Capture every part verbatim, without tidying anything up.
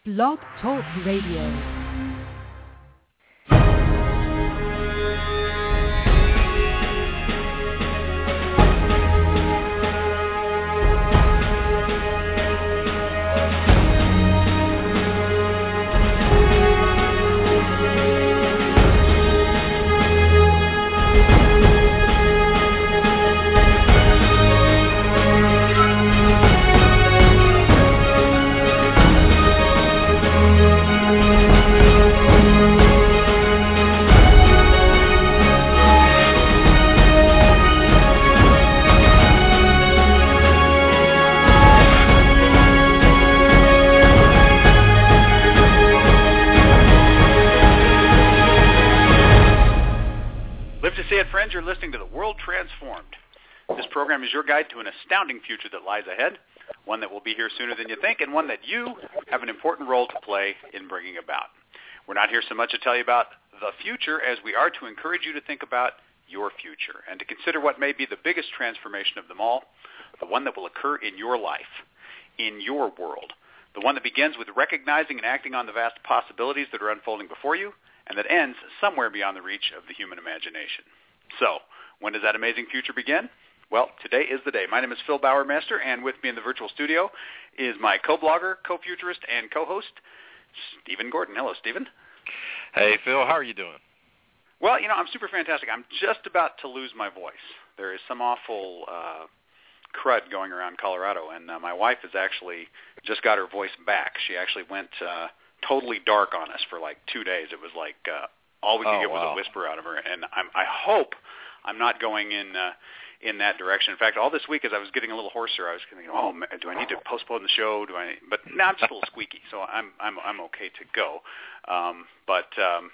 Blog Talk Radio. You're listening to The World Transformed. This program is your guide to an astounding future that lies ahead, one that will be here sooner than you think, and one that you have an important role to play in bringing about. We're not here so much to tell you about the future as we are to encourage you to think about your future and to consider what may be the biggest transformation of them all, the one that will occur in your life, in your world, the one that begins with recognizing and acting on the vast possibilities that are unfolding before you, and that ends somewhere beyond the reach of the human imagination. So, when does that amazing future begin? Well, today is the day. My name is Phil Bowermaster, and with me in the virtual studio is my co-blogger, co-futurist, and co-host, Stephen Gordon. Hello, Stephen. Hey, Phil. How are you doing? Well, you know, I'm super fantastic. I'm just about to lose my voice. There is some awful uh, crud going around Colorado, and uh, my wife has actually just got her voice back. She actually went uh, totally dark on us for like two days. It was like... Uh, All we could oh, get was wow. a whisper out of her, and I'm, I hope I'm not going in uh, in that direction. In fact, all this week as I was getting a little hoarser, I was thinking, "Oh, do I need to postpone the show? Do I?" But now I'm just a little squeaky, so I'm I'm I'm okay to go. Um, but um,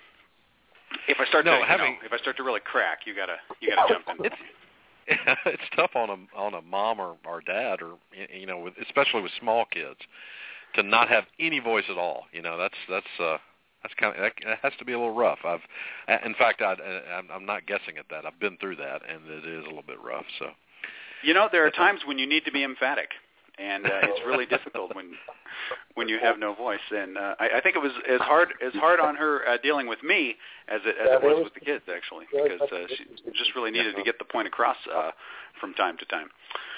if I start no, to having, you know, if I start to really crack, you gotta you gotta jump in. It's, it's tough on a on a mom or, or dad, or you know, with, especially with small kids, to not have any voice at all. You know, that's that's. Uh, That's kind of, that has to be a little rough. I've, in fact, I, I'm not guessing at that. I've been through that, and it is a little bit rough. So, you know, there are times when you need to be emphatic, and uh, it's really difficult when when you have no voice. And uh, I, I think it was as hard as hard on her uh, dealing with me as it as it was with the kids, actually, because uh, she just really needed to get the point across uh, from time to time.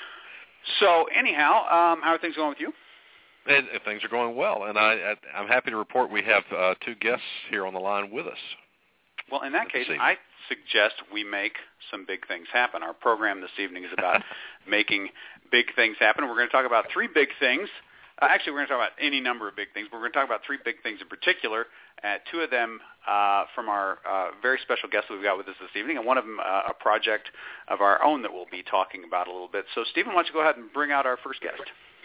So, anyhow, um, how are things going with you? And, and things are going well, and I, I, I'm happy to report we have uh, two guests here on the line with us. Well, in that case, I suggest we make some big things happen. Our program this evening is about making big things happen. We're going to talk about three big things. Uh, actually, we're going to talk about any number of big things, but we're going to talk about three big things in particular, uh, two of them uh, from our uh, very special guests that we've got with us this evening, and one of them uh, a project of our own that we'll be talking about a little bit. So, Stephen, why don't you go ahead and bring out our first guest?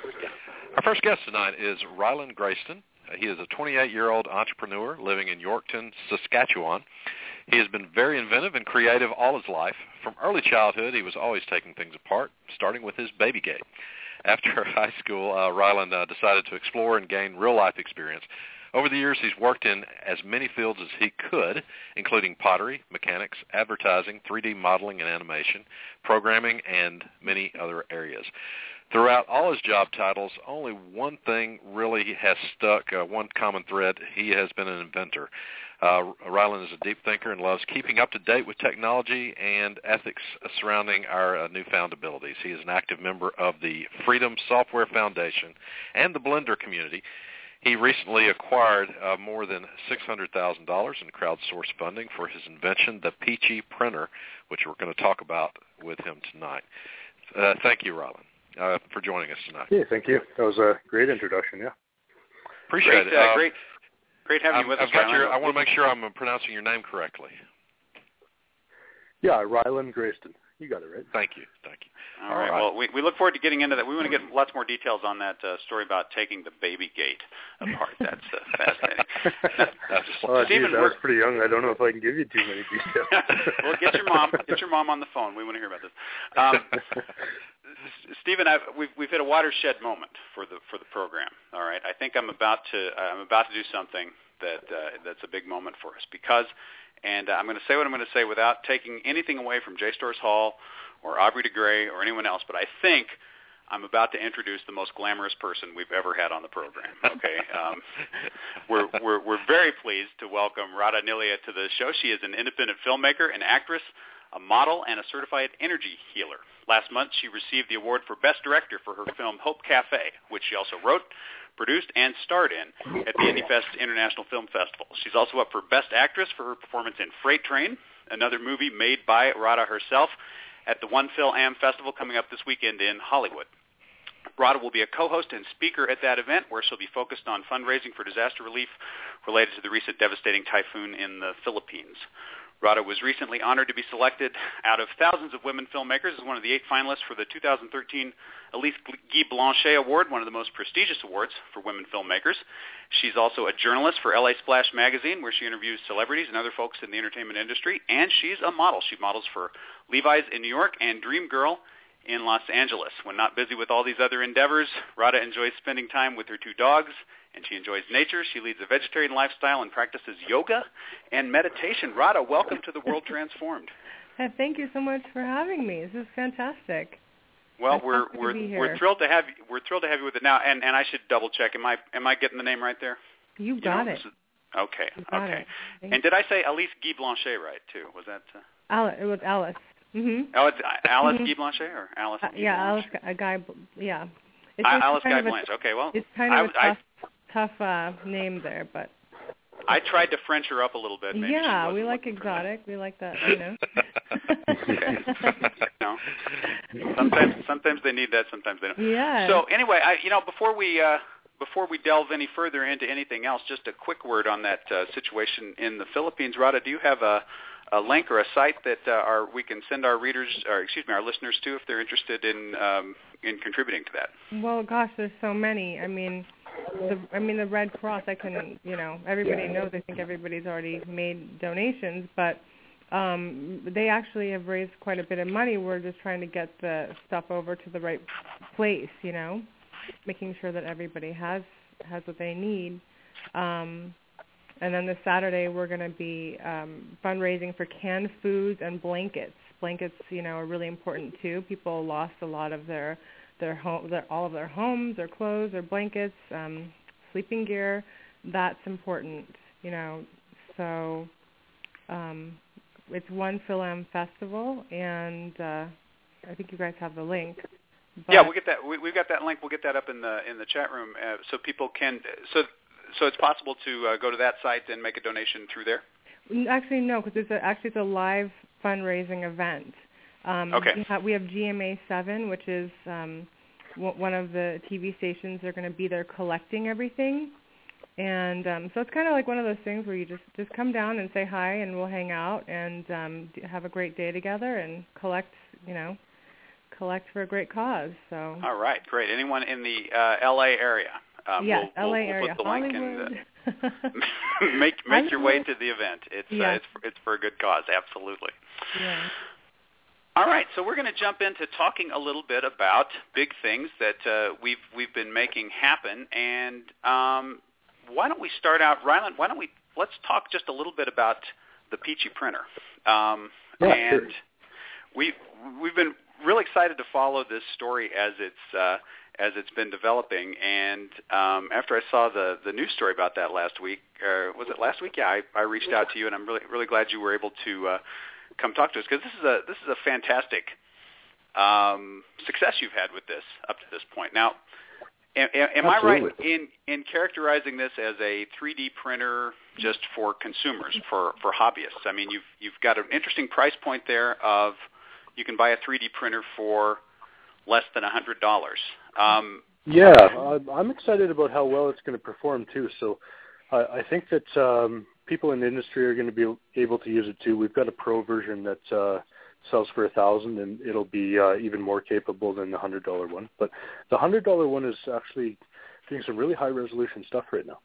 Our first guest tonight is Ryland Grayston. He is a twenty-eight-year-old entrepreneur living in Yorkton, Saskatchewan. He has been very inventive and creative all his life. From early childhood, he was always taking things apart, starting with his baby gate. After high school, uh, Ryland uh, decided to explore and gain real-life experience. Over the years, he's worked in as many fields as he could, including pottery, mechanics, advertising, three D modeling and animation, programming, and many other areas. Throughout all his job titles, only one thing really has stuck, uh, one common thread. He has been an inventor. Uh, Ryland is a deep thinker and loves keeping up to date with technology and ethics surrounding our uh, newfound abilities. He is an active member of the Freedom Software Foundation and the Blender community. He recently acquired uh, more than six hundred thousand dollars in crowdsourced funding for his invention, the Peachy Printer, which we're going to talk about with him tonight. Uh, thank you, Ryland. Uh, for joining us tonight. Yeah, thank you. That was a great introduction, yeah. Appreciate great, it. Uh, um, great great having I've, you with I've us, got your, Ryland. I want to make sure I'm pronouncing your name correctly. Yeah, Ryland Grayston. You got it right. Thank you. Thank you. All, All right. right. Well, we, we look forward to getting into that. We want to get lots more details on that uh, story about taking the baby gate apart. That's uh, fascinating. That's, oh, Stephen, geez, I was pretty young. I don't know if I can give you too many details. Well, get your mom. Get your mom on the phone. We want to hear about this. Um, Stephen, I've, we've we've hit a watershed moment for the for the program. All right. I think I'm about to I'm about to do something that uh, that's a big moment for us because. And uh, I'm going to say what I'm going to say without taking anything away from J. Storrs Hall or Aubrey de Grey or anyone else. But I think I'm about to introduce the most glamorous person we've ever had on the program. Okay, um, we're we're we're very pleased to welcome Radha Nilia to the show. She is an independent filmmaker, an actress, a model, and a certified energy healer. Last month, she received the award for Best Director for her film Hope Cafe, which she also wrote, produced, and starred in at the IndieFest International Film Festival. She's also up for Best Actress for her performance in Freight Train, another movie made by Radha herself, at the One Phil Am Festival coming up this weekend in Hollywood. Radha will be a co-host and speaker at that event, where she'll be focused on fundraising for disaster relief related to the recent devastating typhoon in the Philippines. Radha was recently honored to be selected out of thousands of women filmmakers as one of the eight finalists for the two thousand thirteen Elise Guy Blanchet Award, one of the most prestigious awards for women filmmakers. She's also a journalist for L A Splash magazine, where she interviews celebrities and other folks in the entertainment industry, and she's a model. She models for Levi's in New York and Dream Girl in Los Angeles. When not busy with all these other endeavors, Radha enjoys spending time with her two dogs, and she enjoys nature. She leads a vegetarian lifestyle and practices yoga and meditation. Radha, welcome to The World Transformed. Thank you so much for having me. This is fantastic. Well, I'm we're we're we're thrilled to have you. We're thrilled to have you with it now. And and I should double check. Am I am I getting the name right there? You got you know, it. Is, okay. Okay. It. And did I say Elise Guy Blanchet right too? Was that? Uh... Alice. It was Alice. Mm-hmm. Oh, it's Alice Guy Blanchet or Alice? Uh, Guy yeah, Blanchet? Alice. A guy. Yeah. It's I, Alice Guy Blanchet. Okay. Well, it's kind of I, a tough, I, tough uh, name there, but. I tried to French her up a little bit. Maybe yeah, we like exotic. We like that, you know. Okay. No. Sometimes, sometimes they need that. Sometimes they don't. Yeah. So anyway, I, you know, before we uh, before we delve any further into anything else, just a quick word on that uh, situation in the Philippines. Radha, do you have a, a link or a site that uh, our we can send our readers, or excuse me, our listeners to, if they're interested in um, in contributing to that? Well, gosh, there's so many. I mean. The, I mean, the Red Cross, I can, you know, everybody knows, I think everybody's already made donations, but um, they actually have raised quite a bit of money. We're just trying to get the stuff over to the right place, you know, making sure that everybody has, has what they need. Um, and then this Saturday, we're going to be um, fundraising for canned foods and blankets. Blankets, you know, are really important, too. People lost a lot of their their home, their, all of their homes, their clothes, their blankets, um, sleeping gear. That's important, you know. So um, it's One Phil Am Festival, and uh, I think you guys have the link. But yeah, we'll get that. We, we've got that link. We'll get that up in the in the chat room, uh, so people can. So so it's possible to uh, go to that site and make a donation through there. Actually, no, because it's a, actually it's a live fundraising event. Um, okay. We have, we have G M A seven, which is um, w- one of the T V stations. They're going to be there collecting everything. And um, so it's kind of like one of those things where you just, just come down and say hi, and we'll hang out and um, have a great day together and collect, you know, collect for a great cause. So. All right, great. Anyone in the uh, L A area? Um, yeah, we'll, L A we'll, area. We'll put the link Hollywood. and uh, make make your way to the event. It's yeah. uh, it's for, it's for a good cause, absolutely. Yeah. All right, so we're going to jump into talking a little bit about big things that uh, we've we've been making happen, and um, why don't we start out, Ryland? Why don't we let's talk just a little bit about the Peachy printer, um, yeah, and sure. we we've been really excited to follow this story as it's uh, as it's been developing, and um, after I saw the the news story about that last week, or was it last week? Yeah, I, I reached out to you, and I'm really really glad you were able to. Uh, come talk to us, because this is a this is a fantastic um, success you've had with this up to this point. Now, am, am I right in, in characterizing this as a three D printer just for consumers, for, for hobbyists? I mean, you've you've got an interesting price point there of you can buy a three D printer for less than one hundred dollars. Um, yeah, uh, I'm excited about how well it's going to perform too. So uh, I think that um, people in the industry are going to be able to use it too. We've got a pro version that uh, sells for a thousand, and it'll be uh, even more capable than the hundred dollar one. But the hundred dollar one is actually doing some really high resolution stuff right now.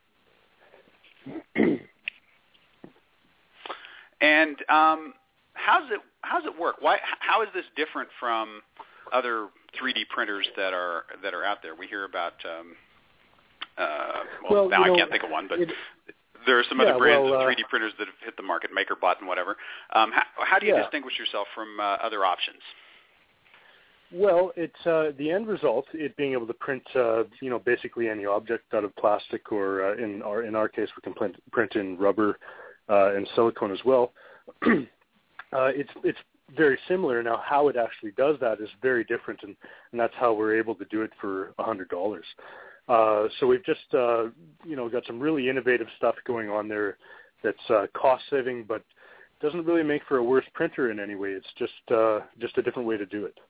And um, how's it how's it work? Why how is this different from other three D printers that are that are out there? We hear about um, uh, well, well now I know, can't think of one, but. It, There are some yeah, other brands well, of uh, three D printers that have hit the market, MakerBot and whatever. Um, how, how do you yeah. distinguish yourself from uh, other options? Well, it's uh, the end result. It being able to print, uh, you know, basically any object out of plastic, or uh, in our in our case, we can print, print in rubber uh, and silicone as well. uh, it's it's very similar. Now, how it actually does that is very different, and, and that's how we're able to do it for a hundred dollars. Uh, so we've just, uh, you know, got some really innovative stuff going on there that's uh, cost saving, but doesn't really make for a worse printer in any way. It's just uh, just a different way to do it.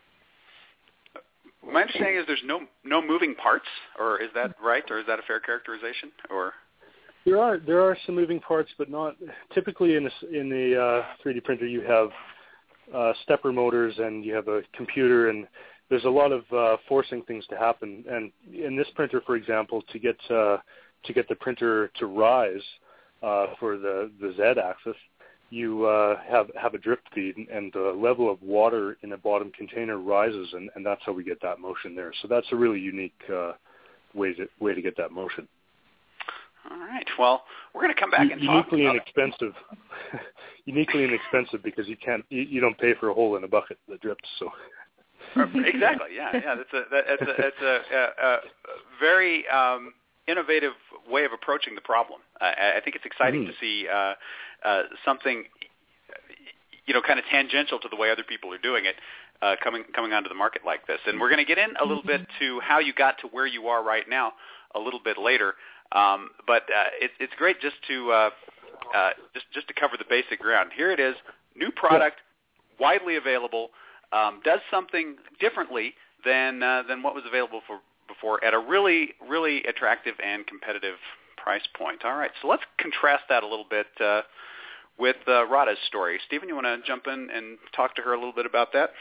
My understanding is there's no no moving parts, or is that right, or is that a fair characterization? Or there are there are some moving parts, but not typically in a, in the uh, three D printer. You have uh, stepper motors, and you have a computer, and there's a lot of uh, forcing things to happen. And in this printer, for example, to get uh, to get the printer to rise uh, for the the Z axis, you uh, have have a drip feed, and the level of water in the bottom container rises, and, and that's how we get that motion there. So that's a really unique uh, way to way to get that motion. All right. Well, we're going to come back and uniquely talk. inexpensive, uniquely inexpensive because you can't you, you don't pay for a hole in a bucket that drips. So exactly. Yeah. Yeah. That's a that's a that's a, a, a very um, innovative way of approaching the problem. I, I think it's exciting mm. to see uh, uh, something, you know, kind of tangential to the way other people are doing it, uh, coming coming onto the market like this. And we're going to get in a little bit to how you got to where you are right now a little bit later. Um, but uh, it, it's great just to uh, uh, just just to cover the basic ground. Here it is, new product, widely available, um, does something differently than uh, than what was available for before at a really really attractive and competitive price point. All right, so let's contrast that a little bit uh, with uh, Radha's story. Stephen, you want to jump in and talk to her a little bit about that?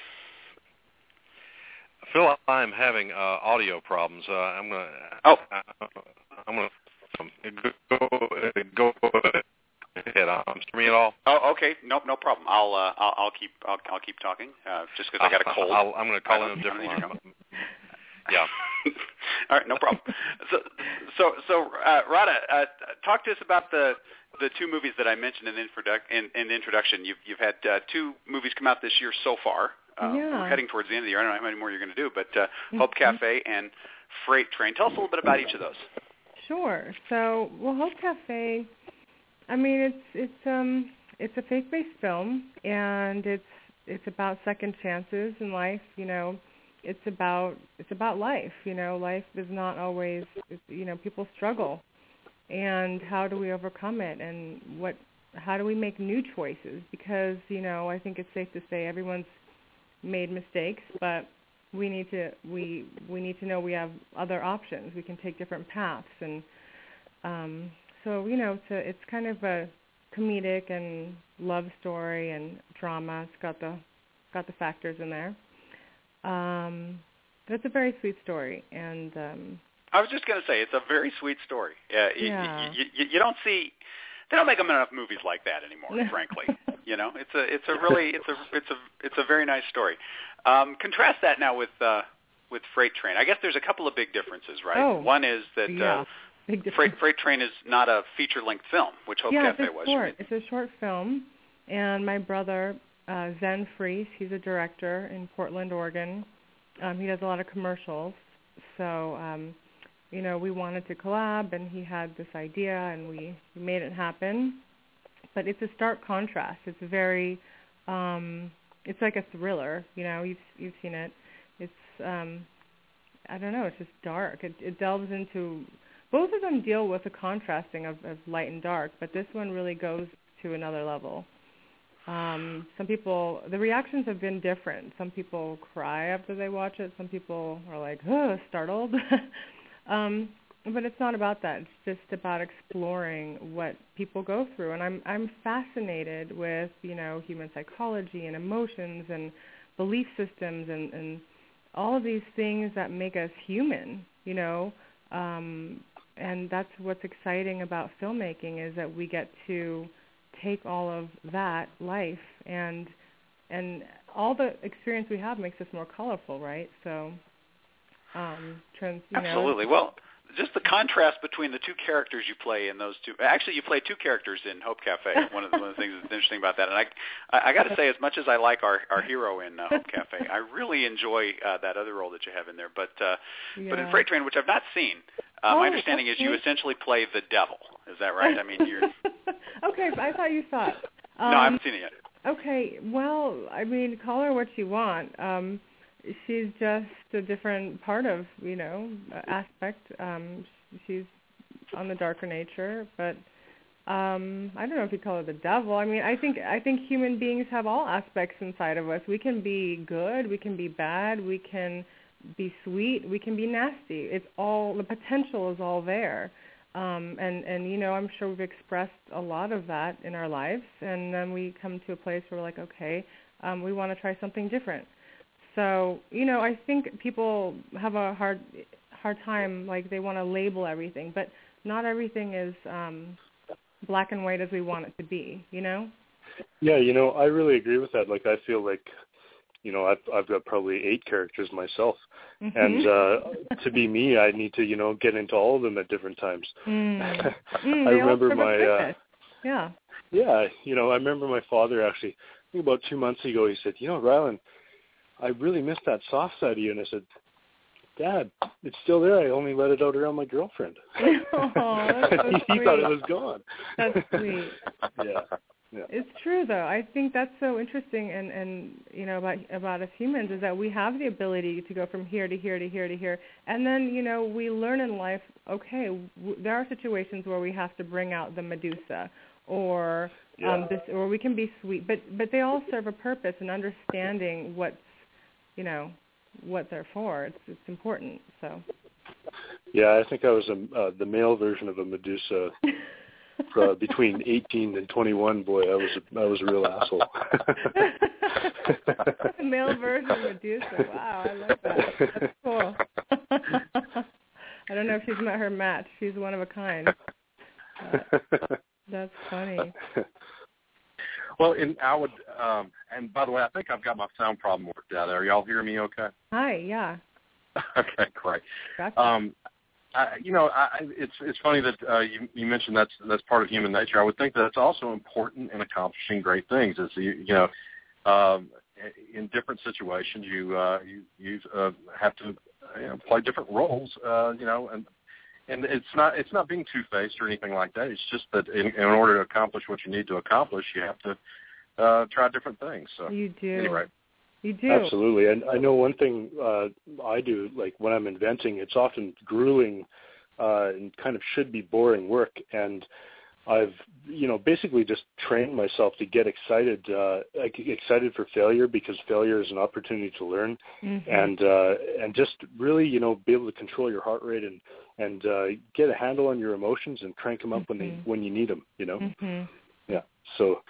Phil, I'm having uh, audio problems. Uh, I'm gonna. Oh. Uh, I'm gonna um, go, go ahead. I'm streaming it all. Oh, okay. No, no problem. I'll uh, I'll, I'll keep I'll, I'll keep talking. Uh, just because I got a cold. I'll, I'm gonna call in a different line. Yeah. All right, no problem. So, so, so, uh, Radha, uh, talk to us about the the two movies that I mentioned in the, introdu- in, in the introduction. You've you've had uh, two movies come out this year so far. Uh, yeah. We're heading towards the end of the year. I don't know how many more you're going to do, but uh, Hope Cafe and Freight Train. Tell us a little bit about each of those. Sure. So, well, Hope Cafe. I mean, it's it's um it's a faith-based film, and it's it's about second chances in life. You know. It's about it's about life, you know. Life is not always, you know, people struggle, and how do we overcome it, and what, how do we make new choices? Because, you know, I think it's safe to say everyone's made mistakes, but we need to we we need to know we have other options. We can take different paths, and um, so you know, it's a, it's kind of a comedic and love story and drama. It's got the got the factors in there. Um, but it's a very sweet story, and um, I was just going to say it's a very sweet story. Uh, you, yeah. you, you, you don't see, they don't make enough movies like that anymore. Frankly, you know, it's a it's a really it's a it's a it's a very nice story. Um, contrast that now with uh, with Freight Train. I guess there's a couple of big differences, right? Oh, One is that yeah, uh, big difference. Freight Freight Train is not a feature length film, which Hope yeah, Cafe it's a was. short. It's a short film, and my brother uh, Zen Fries, he's a director in Portland, Oregon. Um, he does a lot of commercials, so, um, you know, we wanted to collab, and he had this idea, and we, we made it happen. But it's a stark contrast. It's very, um, it's like a thriller, you know, you've, you've seen it. It's, um, I don't know, it's just dark. It, it delves into, both of them deal with the contrasting of, of light and dark, but this one really goes to another level. Um, some people, the reactions have been different. Some people cry after they watch it. Some people are like, oh, startled. um, but it's not about that. It's just about exploring what people go through. And I'm I'm fascinated with, you know, human psychology and emotions and belief systems and, and all of these things that make us human, you know. Um, and that's what's exciting about filmmaking, is that we get to take all of that life and and all the experience we have makes us more colorful, right? So, um, trans, you absolutely. know. Well, just the contrast between the two characters you play in those two. Actually, you play two characters in Hope Cafe. One of the, one of the things that's interesting about that, and I, I, I got to say, as much as I like our, our hero in uh, Hope Cafe, I really enjoy uh, that other role that you have in there. But uh, yeah. but in Freight Train, which I've not seen, uh, oh, my understanding okay. is you essentially play the devil. Is that right? I mean, you're. Okay, I thought you thought. Um, no, I haven't seen it yet. Okay, well, I mean, call her what you want. Um, she's just a different part of, you know, aspect. Um, she's on the darker nature, but um, I don't know if you'd call her the devil. I mean, I think I think human beings have all aspects inside of us. We can be good, we can be bad, we can be sweet, we can be nasty. It's all, the potential is all there. Um, and, and, you know, I'm sure we've expressed a lot of that in our lives, and then we come to a place where we're like, okay, um, we want to try something different. So, you know, I think people have a hard hard time, like they want to label everything, but not everything is um, black and white as we want it to be, you know? Yeah, you know, I really agree with that. Like, I feel like, you know, I've, I've got probably eight characters myself. Mm-hmm. And uh, to be me, I need to, you know, get into all of them at different times. Mm. I mm, remember my, uh, yeah, yeah, you know, I remember my father actually, I think about two months ago, he said, you know, Rylan, I really missed that soft side of you. And I said, Dad, it's still there. I only let it out around my girlfriend. Oh, that's so he sweet. thought it was gone. That's sweet. Yeah. Yeah. It's true, though. I think that's so interesting, and, and you know, about about us humans is that we have the ability to go from here to here to here to here, and then you know we learn in life. Okay, w- there are situations where we have to bring out the Medusa, or yeah. um, this, or we can be sweet, but but they all serve a purpose, and understanding what's, you know, what they're for. It's it's important. So. Yeah, I think I was a, uh, the male version of a Medusa. Uh, between eighteen and twenty-one, boy, I was a, I was a real asshole. Male version of Medusa. Wow, I love that. That's cool. I don't know if she's met her match. She's one of a kind. Uh, that's funny. Well, and I would, um, and by the way, I think I've got my sound problem worked out. Are y'all hearing me okay? Hi, yeah. Okay, great. Gotcha. Um, I, you know, I, it's it's funny that uh, you, you mentioned that's that's part of human nature. I would think that it's also important in accomplishing great things. Is you, you know, um, in different situations, you uh, you you uh, have to you know, play different roles. Uh, you know, and and it's not it's not being two-faced or anything like that. It's just that in, in order to accomplish what you need to accomplish, you have to uh, try different things. So you do. Anyway. You do. Absolutely. And I know one thing uh, I do, like when I'm inventing, it's often grueling uh, and kind of should be boring work. And I've, you know, basically just trained myself to get excited, uh, excited for failure, because failure is an opportunity to learn, mm-hmm. and uh, and just really, you know, be able to control your heart rate and and uh, get a handle on your emotions and crank them up mm-hmm. when they when you need them. You know. Mm-hmm. Yeah. So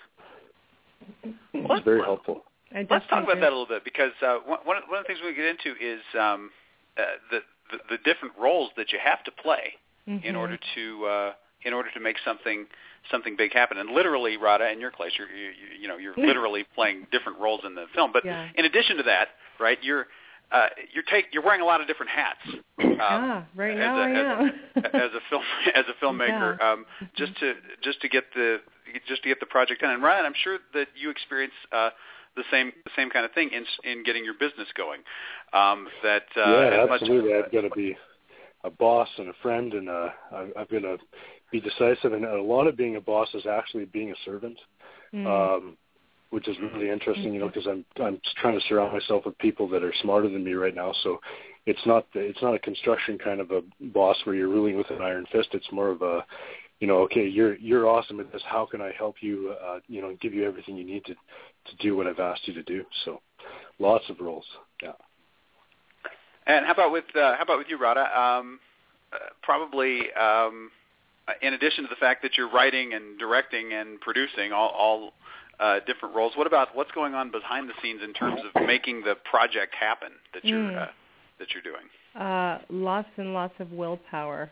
it's very helpful. Let's talk about that a little bit, because uh, one, one of the things we get into is um, uh, the, the the different roles that you have to play mm-hmm. in order to uh, in order to make something something big happen. And literally, Radha, in your case, you're you, you know you're literally playing different roles in the film. But yeah. in addition to that, right, you're uh, you're take you're wearing a lot of different hats. Um, yeah, right now a, I am. As a, as a film as a filmmaker, yeah. um, just to just to get the just to get the project done. And Ryan, I'm sure that you experience. Uh, the same the same kind of thing in in getting your business going. Um, that uh, yeah, as absolutely. Much, I've got to be a boss and a friend, and uh, I've got to be decisive. And a lot of being a boss is actually being a servant, mm. um, which is really interesting. You know, because I'm I'm trying to surround myself with people that are smarter than me right now. So it's not it's not a construction kind of a boss where you're ruling with an iron fist. It's more of a, you know, okay, you're you're awesome at this. How can I help you? Uh, you know, give you everything you need to, to do what I've asked you to do. So, lots of roles. Yeah. And how about with uh, how about with you, Radha? Um, uh, probably, um, in addition to the fact that you're writing and directing and producing all, all uh, different roles, what about what's going on behind the scenes in terms of making the project happen that you're mm. uh, that you're doing? Uh, lots and lots of willpower.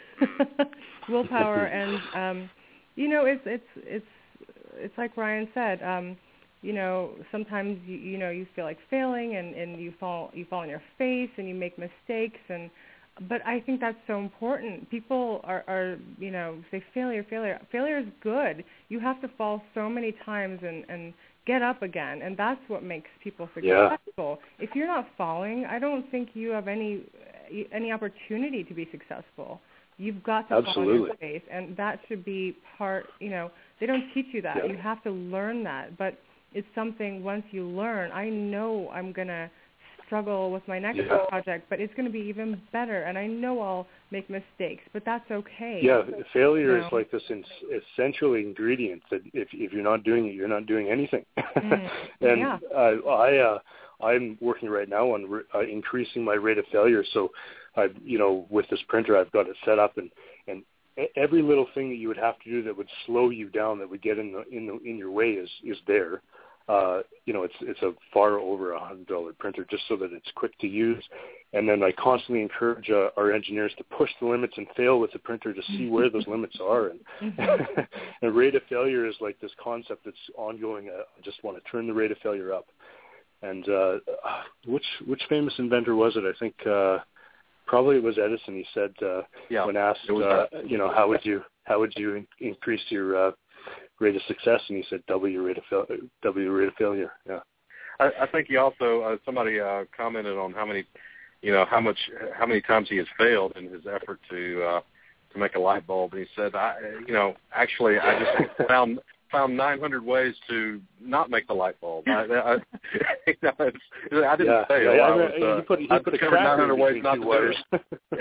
willpower and um you know it's it's it's it's like Ryan said, um you know sometimes you, you know you feel like failing and and you fall you fall on your face and you make mistakes, and but I think that's so important. People are, are, you know, say failure, failure. Failure is good. You have to fall so many times and, and get up again, and that's what makes people successful. Yeah. If you're not falling, I don't think you have any any opportunity to be successful. You've got to Absolutely. fall on your face, and that should be part, you know, they don't teach you that. Yeah. You have to learn that, but it's something once you learn, I know I'm going to struggle with my next yeah. project, but it's going to be even better, and I know I'll make mistakes, but that's okay. Yeah, failure you know? is like this essential ingredient that if if you're not doing it, you're not doing anything. Mm. and yeah. uh, I uh, I'm working right now on re- uh, increasing my rate of failure. So, I you know with this printer, I've got it set up, and and every little thing that you would have to do that would slow you down, that would get in the in the in your way, is is there. Uh, you know, it's it's a far over a hundred dollar printer, just so that it's quick to use. And then I constantly encourage uh, our engineers to push the limits and fail with the printer to see where those limits are. And mm-hmm. and rate of failure is like this concept that's ongoing. Uh, I just want to turn the rate of failure up. And uh, which which famous inventor was it? I think uh, probably it was Edison. He said uh, yeah, when asked, uh, you know, how would you how would you in- increase your uh, rate of success, and he said W rate of fail- W rate of failure. Yeah, I, I think he also uh, somebody uh, commented on how many, you know, how much how many times he has failed in his effort to uh, to make a light bulb, and he said, I, you know, actually I just found found nine hundred ways to not make the light bulb. I, I, you know, it's, I didn't yeah, fail. Yeah, I I was, he uh, put, he I put a discovered nine hundred ways not to do it.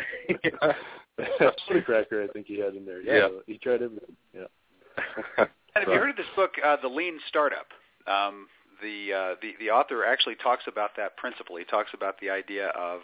yeah. That's a cracker I think he had in there. Yeah, yeah. He tried everything. Yeah. And have you heard of this book, uh, The Lean Startup? Um, the, uh, the the author actually talks about that principle. He talks about the idea of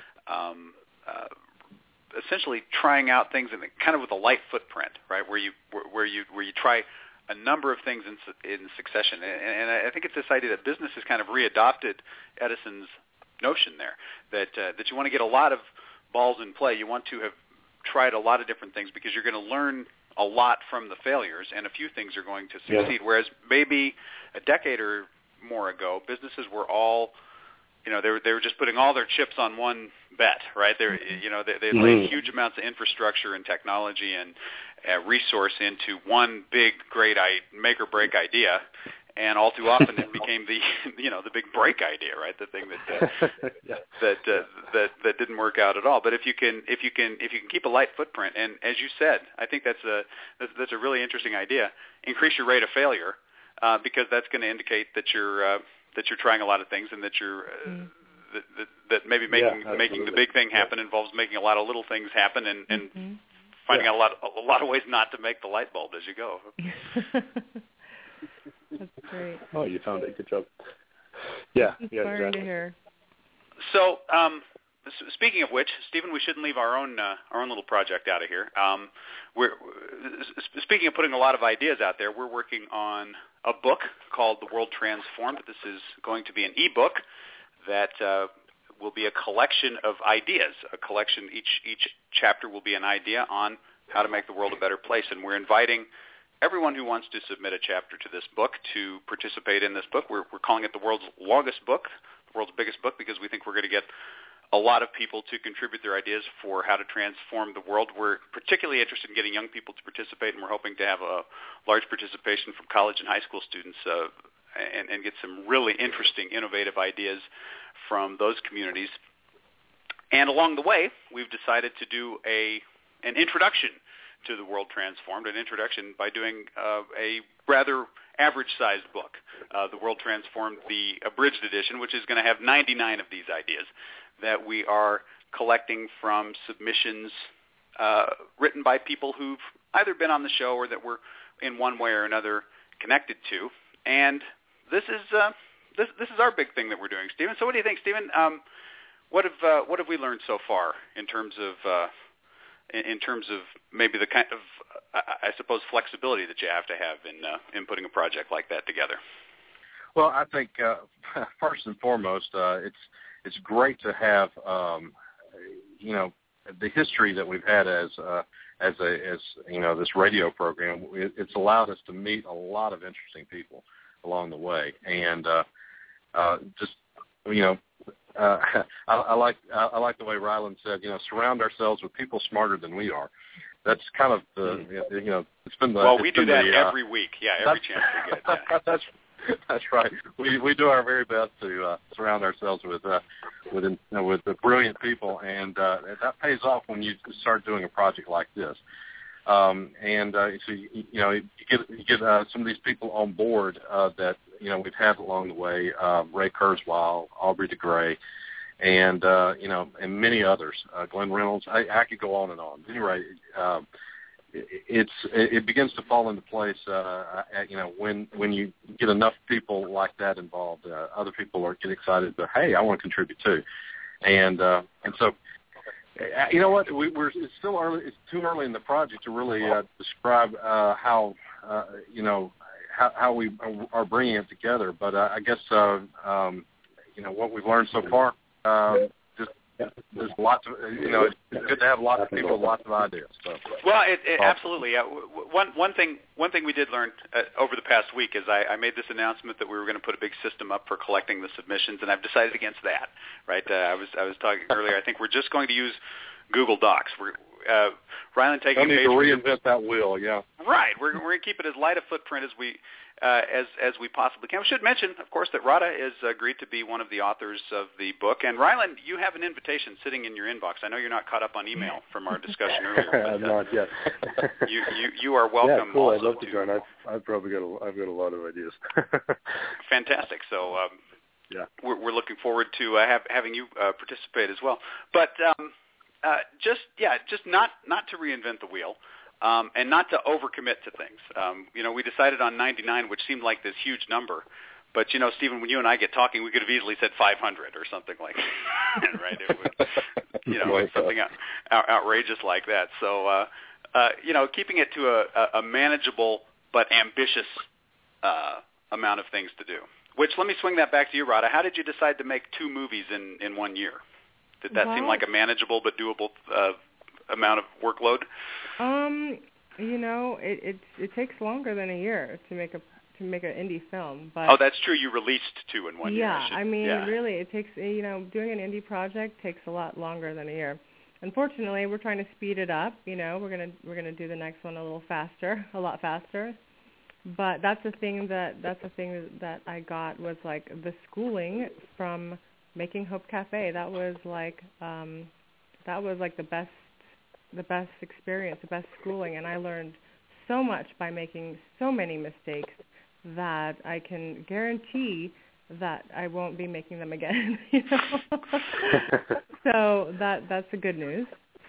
um, uh, essentially trying out things in the, kind of with a light footprint, right? Where you where, where you where you try a number of things in in succession. And, and I think it's this idea that business has kind of readopted Edison's notion there, that uh, that you want to get a lot of balls in play. You want to have tried a lot of different things because you're going to learn a lot from the failures, and a few things are going to succeed. Yeah. Whereas maybe a decade or more ago, businesses were all, you know, they were they were just putting all their chips on one bet, right? They, you know, they, they mm-hmm. laid huge amounts of infrastructure and technology and uh, resource into one big, great I- make or break idea, and all too often it became the, you know, the big break idea, right? The thing that uh, yeah. that uh, that that didn't work out at all. But if you can, if you can, if you can keep a light footprint, and as you said, I think that's a that's, that's a really interesting idea. Increase your rate of failure, uh, because that's going to indicate that you're uh, that you're trying a lot of things, and that you're uh, mm. that, that that maybe making yeah, making the big thing happen yeah. involves making a lot of little things happen, and, and mm-hmm. finding yeah. out a lot a lot of ways not to make the light bulb as you go. That's great. Oh, you found it. Good job. Yeah, it's yeah, inspiring exactly. to hear. So, um, speaking of which, Stephen, we shouldn't leave our own uh, our own little project out of here. Um, we're speaking of putting a lot of ideas out there. We're working on a book called The World Transformed. This is going to be an e-book that uh, will be a collection of ideas. A collection. Each each chapter will be an idea on how to make the world a better place, and we're inviting everyone who wants to submit a chapter to this book to participate in this book. We're, we're calling it the world's longest book, the world's biggest book, because we think we're going to get a lot of people to contribute their ideas for how to transform the world. We're particularly interested in getting young people to participate, and we're hoping to have a large participation from college and high school students uh, and, and get some really interesting, innovative ideas from those communities. And along the way, we've decided to do a an introduction to The World Transformed, an introduction by doing uh, a rather average-sized book, uh, The World Transformed, the abridged edition, which is going to have ninety-nine of these ideas that we are collecting from submissions uh, written by people who've either been on the show or that we're in one way or another connected to. And this is uh, this this is our big thing that we're doing, Stephen. So what do you think, Stephen? Um, what have uh, what have we learned so far in terms of uh, in terms of maybe the kind of, I suppose, flexibility that you have to have in uh, in putting a project like that together? Well, I think uh, first and foremost, uh, it's it's great to have um, you know the history that we've had as uh, as a as you know this radio program. It, it's allowed us to meet a lot of interesting people along the way, and uh, uh, just you know uh, I, I like I, I like the way Ryland said, you know, surround ourselves with people smarter than we are. That's kind of the, you know, it's been the. Well, we it's do been that the, uh, every week. Yeah, every chance we get. Yeah. that's that's right. We we do our very best to uh, surround ourselves with uh, with you know, with the brilliant people, and uh, that pays off when you start doing a project like this. Um, and uh, so you, you know you get you get uh, some of these people on board uh, that you know we've had along the way. Uh, Ray Kurzweil, Aubrey de Grey, and uh, you know and many others. Uh, Glenn Reynolds. I, I could go on and on. Anyway, uh, it, it's it begins to fall into place. Uh, at, you know when when you get enough people like that involved, uh, other people are get excited. But hey, I want to contribute too, and uh, and so. You know what? We, we're it's still early. It's too early in the project to really uh, describe uh, how uh, you know how, how we are bringing it together. But uh, I guess uh, um, you know what we've learned so far. Um, just there's lots of you know it's good to have lots of people, with lots of ideas. So. Well, it, it, absolutely. Uh, one one thing one thing we did learn uh, over the past week is I, I made this announcement that we were going to put a big system up for collecting the submissions, and I've decided against that. Right? Uh, I was I was talking earlier. I think we're just going to use Google Docs. We're uh, Ryland taking I need a page to reinvent that wheel. Yeah. Right. We're we're going to keep it as light a footprint as we uh, as as we possibly can. We should mention, of course, that Radha has agreed to be one of the authors of the book. And Ryland, you have an invitation sitting in your inbox. I know you're not caught up on email from our discussion earlier. But, I'm not yet. you, you you are welcome. Yeah, cool. Also I'd love to, to join. I've I've probably got a I've got a lot of ideas. Fantastic. So um, yeah, we're, we're looking forward to uh, have, having you uh, participate as well. But um, uh, just yeah, just not not to reinvent the wheel. Um, and not to overcommit to things. Um, you know, we decided on ninety-nine, which seemed like this huge number. But, you know, Stephen, when you and I get talking, we could have easily said five hundred or something like that, right? It was, you know, something out, out, outrageous like that. So, uh, uh, you know, keeping it to a, a manageable but ambitious uh, amount of things to do. Which, let me swing that back to you, Radha. How did you decide to make two movies in, in one year? Did that well, seem like a manageable but doable uh amount of workload? Um, you know, it it it takes longer than a year to make a to make an indie film. But oh, that's true. You released two in one yeah, year. Yeah, I mean, yeah. really, it takes you know doing an indie project takes a lot longer than a year. Unfortunately, we're trying to speed it up. You know, we're gonna we're gonna do the next one a little faster, a lot faster. But that's the thing that that's the thing that I got was like the schooling from making Hope Cafe. That was like um, that was like the best. the best experience, the best schooling, and I learned so much by making so many mistakes that I can guarantee that I won't be making them again. You know? So that that's the good news.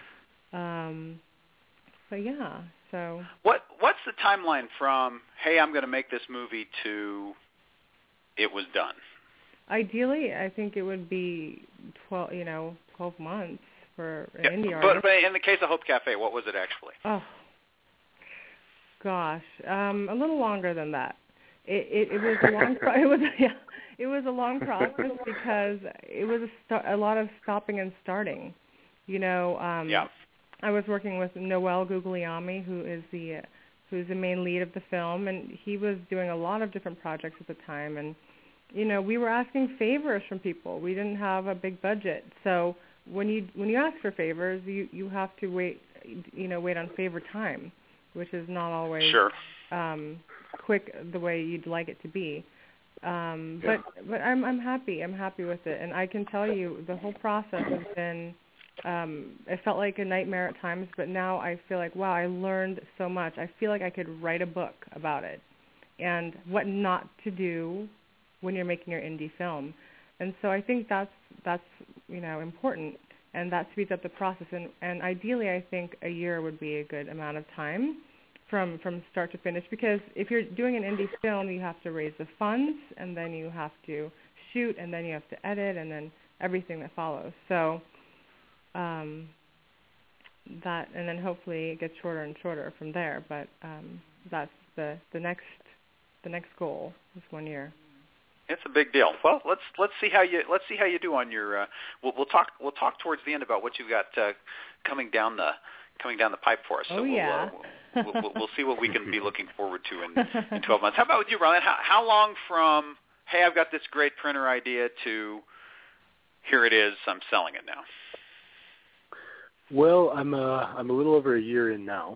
Um, but yeah, so what what's the timeline from hey, I'm going to make this movie to it was done? Ideally, I think it would be twelve, you know, twelve months. For an yeah, indie but, artist. but in the case of Hope Cafe, what was it actually? Oh, gosh, um, a little longer than that. It, it, it was a long. Pro- it was yeah, it was a long process because it was a, st- a lot of stopping and starting. You know, um, yeah. I was working with Noel Guglielmi, who is the uh, who's the main lead of the film, and he was doing a lot of different projects at the time. And you know, we were asking favors from people. We didn't have a big budget, so. When you when you ask for favors, you, you have to wait, you know, wait on favor time, which is not always sure. um, quick the way you'd like it to be. Um, yeah. But but I'm I'm happy. I'm happy with it, and I can tell you the whole process has been. Um, it felt like a nightmare at times, but now I feel like wow, I learned so much. I feel like I could write a book about it, and what not to do when you're making your indie film. And so I think that's that's you know important, and that speeds up the process. And, and ideally, I think a year would be a good amount of time from from start to finish. Because if you're doing an indie film, you have to raise the funds, and then you have to shoot, and then you have to edit, and then everything that follows. So um, that, and then hopefully it gets shorter and shorter from there. But um, that's the the next the next goal is one year. It's a big deal. Well, let's let's see how you let's see how you do on your. Uh, we'll, we'll talk we'll talk towards the end about what you've got uh, coming down the coming down the pipe for us. So oh we'll, yeah. Uh, we'll, we'll, we'll see what we can be looking forward to in, in twelve months. How about with you, Ryland? How, how long from hey, I've got this great printer idea to here it is, I'm selling it now? Well, I'm uh, I'm a little over a year in now,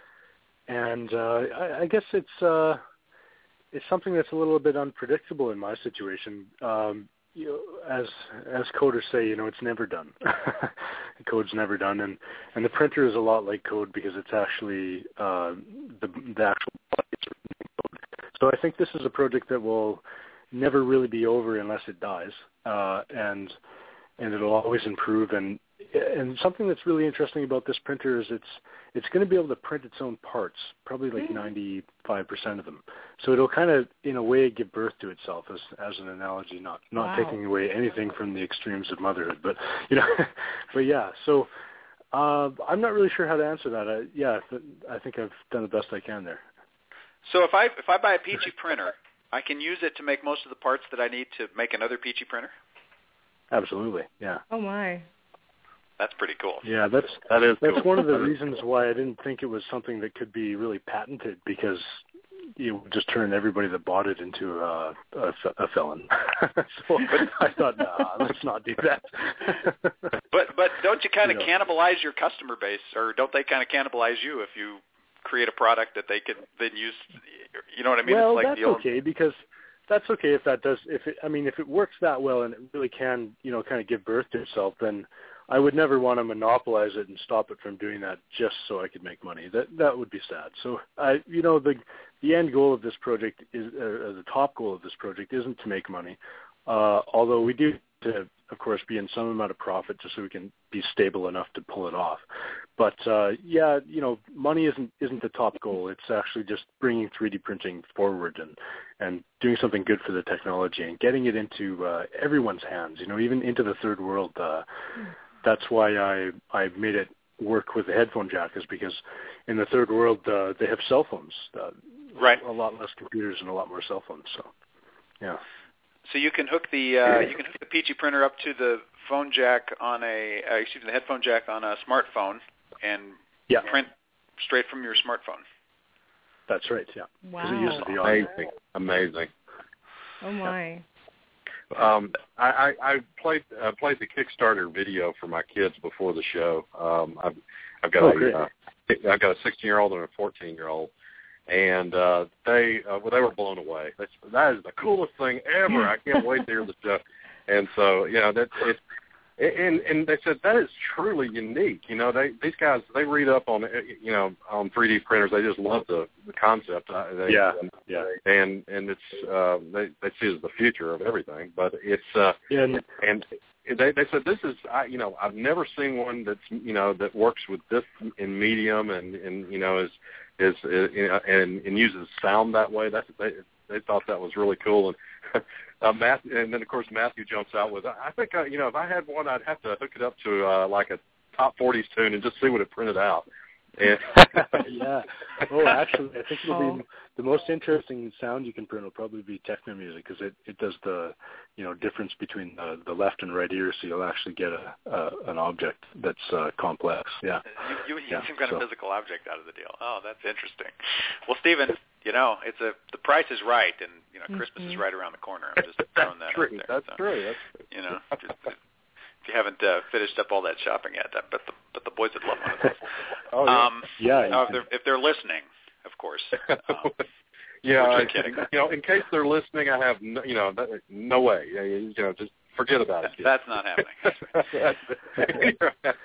and uh, I, I guess it's uh, it's something that's a little bit unpredictable in my situation. Um, you know, as as coders say, you know, it's never done. Code's never done, and, and the printer is a lot like code because it's actually uh, the the actual code. So I think this is a project that will never really be over unless it dies, uh, and and it'll always improve. And and something that's really interesting about this printer is it's it's going to be able to print its own parts, probably like ninety-five percent of them. So it'll kind of, in a way, give birth to itself, as as an analogy, not not Wow. taking away anything from the extremes of motherhood, but you know, but yeah. So uh, I'm not really sure how to answer that. I, yeah, I think I've done the best I can there. So if I if I buy a Peachy printer, I can use it to make most of the parts that I need to make another Peachy printer? Absolutely, yeah. Oh my. That's pretty cool. Yeah, that's That is that's cool. one of the reasons why I didn't think it was something that could be really patented, because you would just turn everybody that bought it into a, a, a felon. So I thought, nah, let's not do that. But but don't you kind of You know. cannibalize your customer base, or don't they kind of cannibalize you if you create a product that they can then use? You know what I mean? Well, it's like that's the old, okay, because that's okay if that does. If it, I mean, if it works that well and it really can, you know, kind of give birth to itself, then I would never want to monopolize it and stop it from doing that just so I could make money. That that would be sad. So I, you know, the the end goal of this project is, uh, the top goal of this project isn't to make money, uh, although we do to, of course, be in some amount of profit just so we can be stable enough to pull it off. But uh, yeah, you know, money isn't isn't the top goal. It's actually just bringing three D printing forward and and doing something good for the technology and getting it into uh, everyone's hands. You know, even into the third world. Uh, That's why I I made it work with the headphone jack, is because in the third world uh, they have cell phones, uh, right? A lot less computers and a lot more cell phones. So, yeah. So you can hook the uh, you can hook the Peachy printer up to the phone jack on a uh, excuse me the headphone jack on a smartphone and Yeah. print straight from your smartphone. That's right. Yeah. Wow. It uses the audio. Amazing, amazing. Oh my. Um, I, I, I played uh, played the Kickstarter video for my kids before the show. Um, I've I've got Oh, a great. uh, I've got a sixteen year old and a fourteen year old, and uh, they uh, well, they were blown away. That's, that is the coolest thing ever. I can't wait to hear the show. And so you know that it's. And and they said that is truly unique. You know, they these guys they read up on you know on three D printers. They just love the, the concept. They, Yeah, and, yeah. And and it's uh, they they see it as the future of everything. But it's uh, Yeah, and and they they said this is I you know I've never seen one that's you know that works with this in medium and and you know is is, is you know, and and uses sound that way. That's they they thought that was really cool. And Uh, Matthew, and then of course Matthew jumps out with, I think uh, you know if I had one, I'd have to hook it up to uh, like a top forties tune and just see what it printed out. And yeah. Oh, actually, I think it'll Oh. be the most interesting sound you can print will probably be techno music, because it, it does the you know difference between the, the left and right ear, so you'll actually get a, a an object that's uh, complex. Yeah. You, you get Yeah, some kind so. of physical object out of the deal. Oh, that's interesting. Well, Stephen, you know, it's a the price is right, and you know, Christmas Mm-hmm. is right around the corner. I'm just throwing that that's true. out there. That's so, true. That's You know, just, if you haven't uh, finished up all that shopping yet, I bet the but the boys would love one of those. oh yeah. Um, Yeah, you uh, if, can- they're, if they're listening, of course. Um, yeah, we're I, just kidding. you know, in case they're listening, I have no, you know that, no way. You you know, just forget about it. that, that's not happening. That's-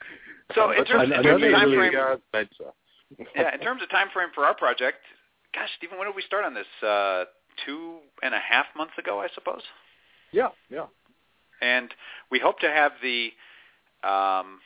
So in terms, in Another terms of time really- frame, guys, thanks, uh, yeah, in terms of time frame for our project, gosh, Stephen, when did we start on this? Uh, two and a half months ago, I suppose. yeah, yeah. And we hope to have the um,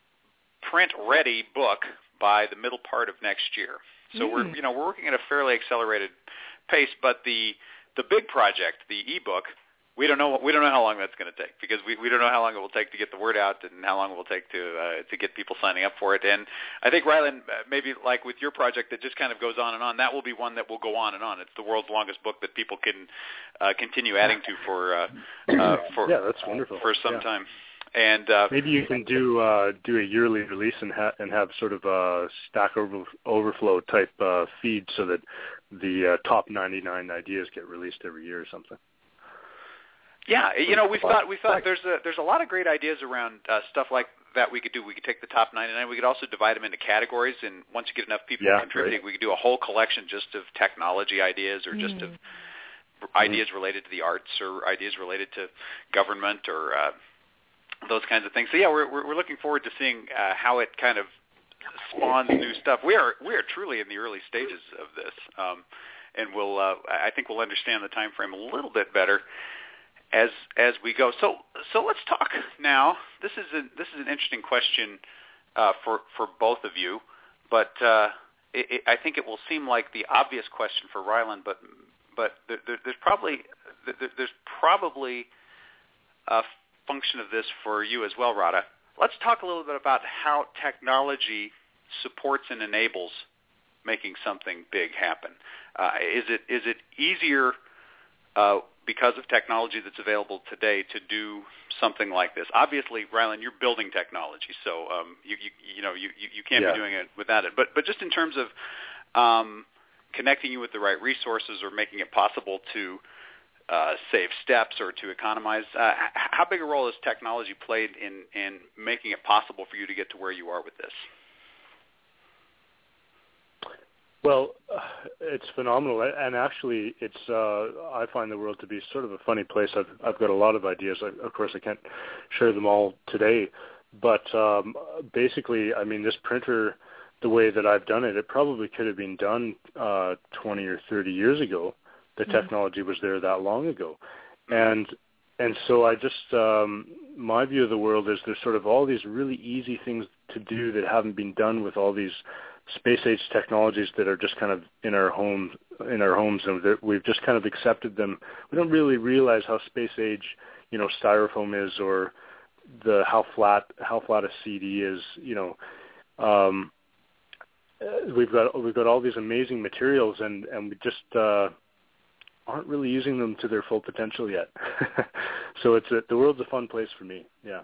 print-ready book by the middle part of next year. So Mm. we're, you know, we're working at a fairly accelerated pace. But the the big project, the ebook, we don't know what, we don't know how long that's going to take, because we, we don't know how long it will take to get the word out and how long it will take to uh, to get people signing up for it. And I think, Rylan, uh, maybe like with your project that just kind of goes on and on, that will be one that will go on and on. It's the world's longest book that people can uh, continue adding to for uh, uh, for yeah, that's wonderful. for some Yeah. time. And uh, Maybe you can do uh, do a yearly release and, ha- and have sort of a Stack over- Overflow type uh, feed, so that the uh, top ninety-nine ideas get released every year or something. Yeah, you know, we've thought we thought there's a there's a lot of great ideas around uh, stuff like that we could do. We could take the top ninety-nine. We could also divide them into categories, and once you get enough people yeah, contributing, right. we could do a whole collection just of technology ideas, or just mm. of ideas related to the arts, or ideas related to government, or uh, those kinds of things. So yeah, we're we're looking forward to seeing uh, how it kind of spawns new stuff. We are we are truly in the early stages of this, um, and we'll uh, I think we'll understand the time frame a little bit better as as we go. So so let's talk now. This is a, this is an interesting question uh, for for both of you, but uh, it, it, I think it will seem like the obvious question for Ryland, but but there, there, there's probably there, there's probably a function of this for you as well, Radha. Let's talk a little bit about how technology supports and enables making something big happen. Uh, is it is it easier uh, because of technology that's available today to do something like this? Obviously, Ryland, you're building technology, so um, you, you you know you you can't yeah. be doing it without it. But but just in terms of um, connecting you with the right resources or making it possible to uh, save steps or to economize, uh, how big a role has technology played in in making it possible for you to get to where you are with this? Well, uh, it's phenomenal, and actually, it's uh, I find the world to be sort of a funny place. I've I've got a lot of ideas. I, of course, I can't share them all today, but um, basically, I mean, this printer, the way that I've done it, it probably could have been done uh, twenty or thirty years ago. The mm-hmm. technology was there that long ago, and and so I just um, my view of the world is there's sort of all these really easy things to do that haven't been done with all these space age technologies that are just kind of in our homes, in our homes, and we've just kind of accepted them. We don't really realize how space age, you know, styrofoam is, or the how flat how flat a C D is. You know, um, we've got we've got all these amazing materials, and and we just uh, aren't really using them to their full potential yet. So it's a, the world's a fun place for me. Yeah.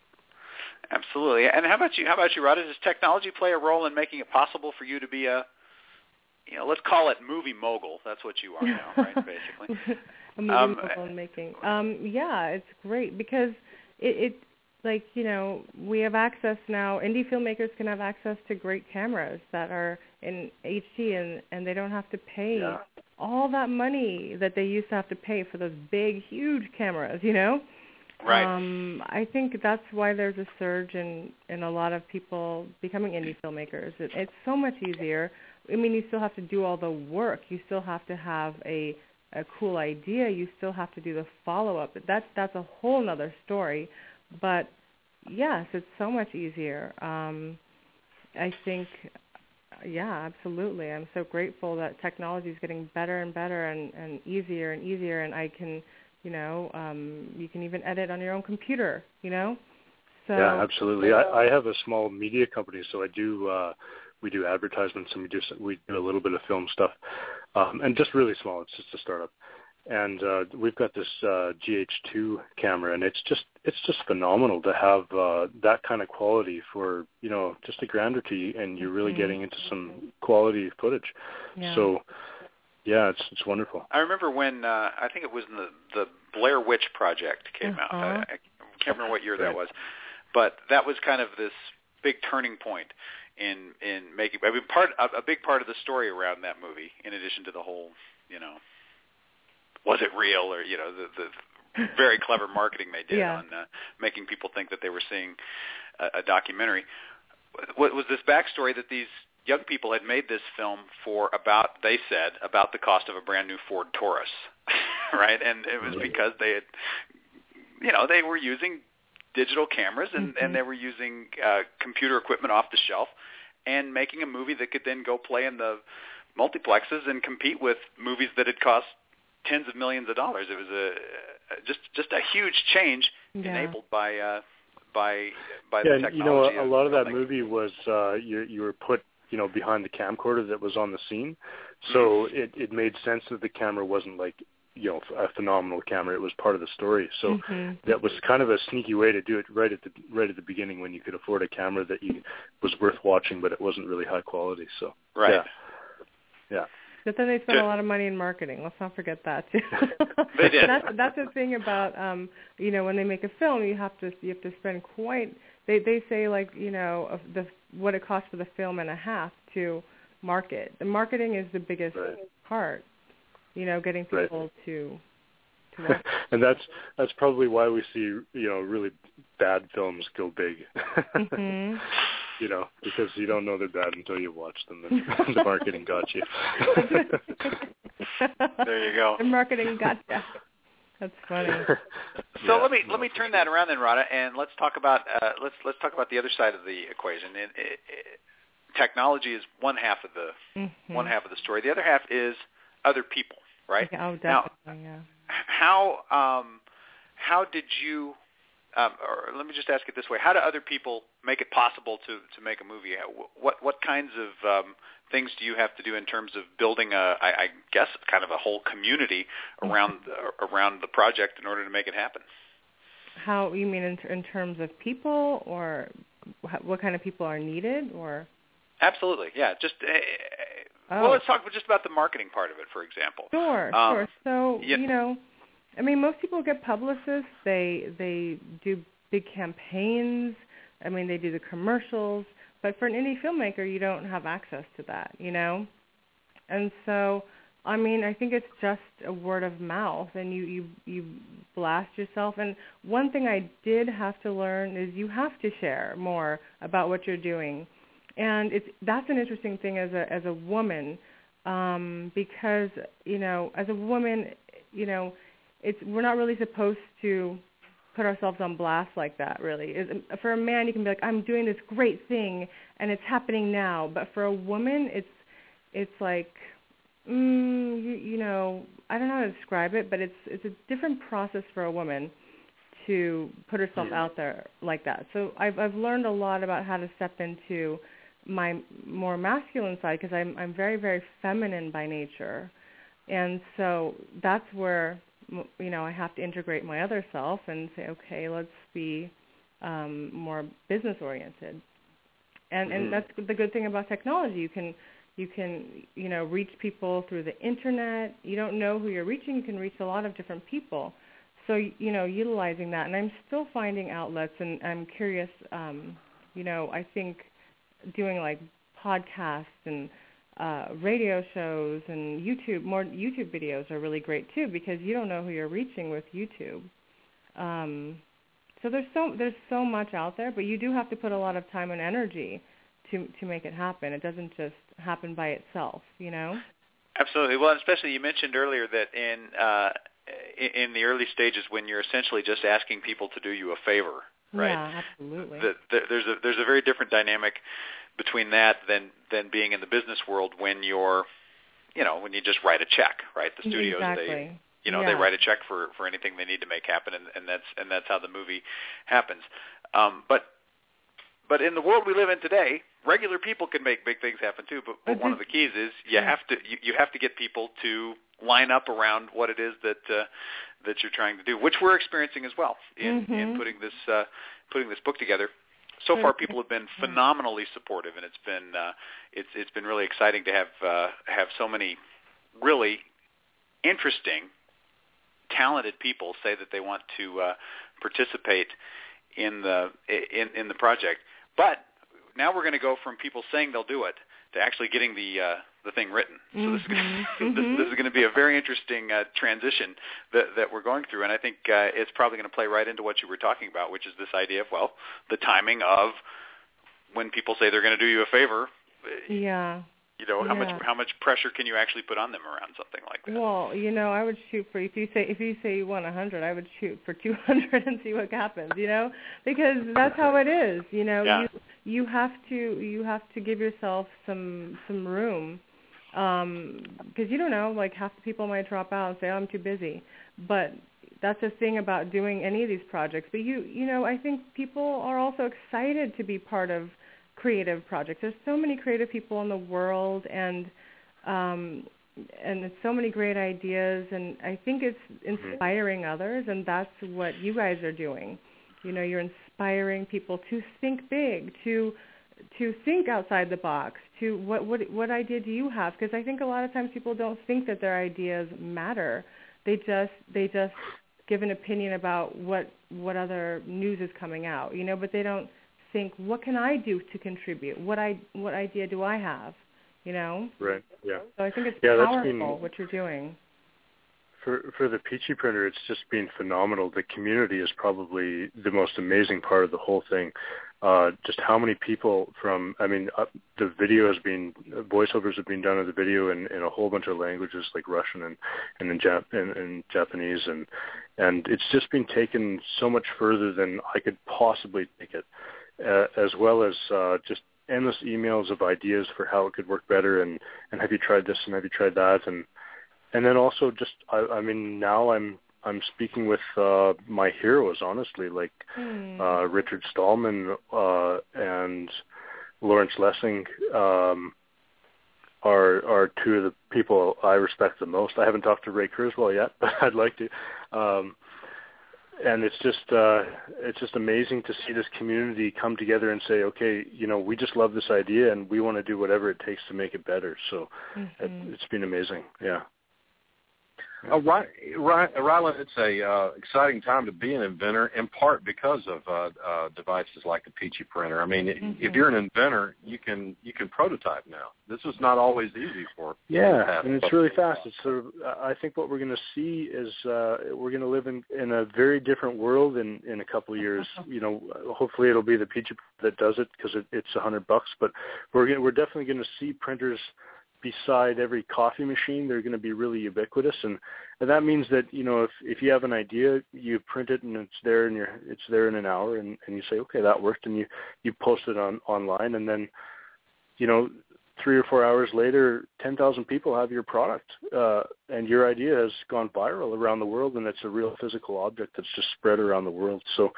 Absolutely. And how about you? How about you, Radha? Does technology play a role in making it possible for you to be a, you know, let's call it movie mogul? That's what you are now, right? Basically, a movie um, mogul in making. Um, yeah, it's great because it, it, like you know, we have access now. Indie filmmakers can have access to great cameras that are in H D, and and they don't have to pay yeah. all that money that they used to have to pay for those big, huge cameras. You know. Right. Um, I think that's why there's a surge in, in a lot of people becoming indie filmmakers. It, it's so much easier. I mean, you still have to do all the work. You still have to have a, a cool idea. You still have to do the follow-up. That's, that's a whole other story. But, yes, it's so much easier. Um, I think, yeah, absolutely. I'm so grateful that technology is getting better and better and, and easier and easier, and I can... You know, um, you can even edit on your own computer, you know? So yeah, absolutely. I, I have a small media company, so I do, uh, we do advertisements and we do, we do a little bit of film stuff, um, and just really small. It's just a startup. And uh, we've got this uh, G H two camera, and it's just it's just phenomenal to have uh, that kind of quality for, you know, just a grand or two, and you're really mm-hmm. getting into some quality footage. Yeah. So... Yeah, it's it's wonderful. I remember when uh, I think it was in the the Blair Witch Project came uh-huh. out. I, I can't remember what year that was, but that was kind of this big turning point in in making. I mean, part a, a big part of the story around that movie, in addition to the whole, you know, was it real, or you know, the the very clever marketing they did yeah. on uh, making people think that they were seeing a, a documentary. What was this backstory that these young people had made this film for about, they said, about the cost of a brand new Ford Taurus, right? And it was because they had, you know, they were using digital cameras and, mm-hmm. and they were using uh, computer equipment off the shelf and making a movie that could then go play in the multiplexes and compete with movies that had cost tens of millions of dollars. It was a just just a huge change yeah. enabled by uh, by by yeah, the technology. You know, a, a lot of that filmmaking. movie was uh, you you were put, you know, behind the camcorder that was on the scene, so mm-hmm. it it made sense that the camera wasn't like, you know, a phenomenal camera. It was part of the story. So mm-hmm. that was kind of a sneaky way to do it right at the right at the beginning, when you could afford a camera that you was worth watching, but it wasn't really high quality. So right, yeah, yeah. But then they spent a lot of money in marketing. Let's not forget that too. They did. That's that's the thing about um, you know, when they make a film, you have to you have to spend quite. They they say like you know of the what it costs for the film and a half to market. The marketing is the biggest right. part. You know, getting people right. to to watch. And that's that's probably why we see you know really bad films go big. Mm-hmm. You know, because you don't know they're bad until you watch them. And the marketing got you. There you go. The marketing got you. That's funny. So yeah, let me no, let me turn that around then, Radha, and let's talk about uh, let's let's talk about the other side of the equation. And it, it, technology is one half of the mm-hmm. one half of the story. The other half is other people, right? Oh, definitely. Now, yeah. how um, how did you? Um, or let me just ask it this way: how do other people make it possible to, to make a movie? What what kinds of um, things do you have to do in terms of building a, I, I guess, kind of a whole community around the, around the project in order to make it happen? How you mean in, in terms of people, or what kind of people are needed, or? Absolutely, yeah. Just uh, oh. well, let's talk just about the marketing part of it, for example. Sure, um, sure. So yeah. you know. I mean, most people get publicists. They they do big campaigns. I mean, they do the commercials. But for an indie filmmaker, you don't have access to that, you know? And so, I mean, I think it's just a word of mouth, and you, you, you blast yourself. And one thing I did have to learn is you have to share more about what you're doing. And it's that's an interesting thing as a as a woman, um, because, you know, as a woman, you know, It's we're not really supposed to put ourselves on blast like that, really. It, for a man, you can be like, I'm doing this great thing, and it's happening now. But for a woman, it's it's like, mm, you, you know, I don't know how to describe it, but it's it's a different process for a woman to put herself out there like that. So I've I've learned a lot about how to step into my more masculine side, because I'm I'm very very feminine by nature, and so that's where, you know, I have to integrate my other self and say, okay, let's be um, more business oriented. And mm-hmm. and that's the good thing about technology. You can you can you know reach people through the internet. You don't know who you're reaching. You can reach a lot of different people. So you know, utilizing that. And I'm still finding outlets, and I'm curious. Um, you know, I think doing like podcasts and Uh, radio shows and YouTube, more YouTube videos are really great too, because you don't know who you're reaching with YouTube. Um, so there's so there's so much out there, but you do have to put a lot of time and energy to to make it happen. It doesn't just happen by itself, you know. Absolutely. Well, especially you mentioned earlier that in uh, in the early stages, when you're essentially just asking people to do you a favor, right? Yeah, absolutely. The, the, there's a there's a very different dynamic between that than than being in the business world when you're, you know, when you just write a check, right? The studios, exactly. they, you know, yeah. they write a check for, for anything they need to make happen, and, and that's and that's how the movie happens. Um, but but in the world we live in today, regular people can make big things happen too. But, but one of the keys is you yeah. have to you, you have to get people to line up around what it is that uh, that you're trying to do, which we're experiencing as well in, mm-hmm. in putting this uh, putting this book together. So far, people have been phenomenally supportive, and it's been uh, it's it's been really exciting to have uh, have so many really interesting, talented people say that they want to uh, participate in the in in the project. But now we're going to go from people saying they'll do it to actually getting the uh, the thing written. So mm-hmm. this is gonna, mm-hmm. this, this is going to be a very interesting uh, transition that, that we're going through, and I think uh, it's probably going to play right into what you were talking about, which is this idea of, well, the timing of when people say they're going to do you a favor. Yeah. You know, how yeah. much how much pressure can you actually put on them around something like that? Well, you know, I would shoot for if you say if you say you want a hundred, I would shoot for two hundred and see what happens. You know, because that's how it is. You know, yeah. you you have to you have to give yourself some some room, um, because you don't know. Like half the people might drop out and say, "Oh, I'm too busy," but that's the thing about doing any of these projects. But you you know, I think people are also excited to be part of creative projects. There's so many creative people in the world, and um, and there's so many great ideas, and I think it's inspiring others, and that's what you guys are doing. You know, you're inspiring people to think big, to to think outside the box, to what what what idea do you have? Because I think a lot of times people don't think that their ideas matter. They just they just give an opinion about what what other news is coming out, you know, but they don't think, what can I do to contribute? What I what idea do I have? You know? Right. Yeah. So I think it's yeah, powerful that's been, what you're doing. For for the Peachy printer, it's just been phenomenal. The community is probably the most amazing part of the whole thing. Uh, just how many people from, I mean, uh, the video has been, voiceovers have been done of the video in, in a whole bunch of languages like Russian and, and in, Jap- and, and Japanese, and and it's just been taken so much further than I could possibly take it, uh, as well as uh, just endless emails of ideas for how it could work better, and, and have you tried this and have you tried that, and and then also just, I, I mean, now I'm I'm speaking with uh, my heroes, honestly, like mm. uh, Richard Stallman uh, and Lawrence Lessing um, are are two of the people I respect the most. I haven't talked to Ray Kurzweil yet, but I'd like to. Um, and it's just uh, it's just amazing to see this community come together and say, okay, you know, we just love this idea and we want to do whatever it takes to make it better. So mm-hmm. it, it's been amazing. Yeah. Uh, right, right, Rylan, it's a uh, exciting time to be an inventor, in part because of uh, uh, devices like the Peachy printer. I mean, mm-hmm. if you're an inventor, you can you can prototype now. This is not always easy for. Yeah, and it's really fast. It's sort of. I think what we're going to see is uh, we're going to live in, in a very different world in, in a couple of years. You know, hopefully it'll be the Peachy that does it because it, it's a hundred bucks. But we're gonna, we're definitely going to see printers beside every coffee machine. They're going to be really ubiquitous, and, and that means that, you know, if if you have an idea, you print it and it's there, and you're it's there in an hour, and, and you say, okay, that worked, and you you post it on online, and then, you know, three or four hours later, ten thousand people have your product, uh, and your idea has gone viral around the world, and it's a real physical object that's just spread around the world. So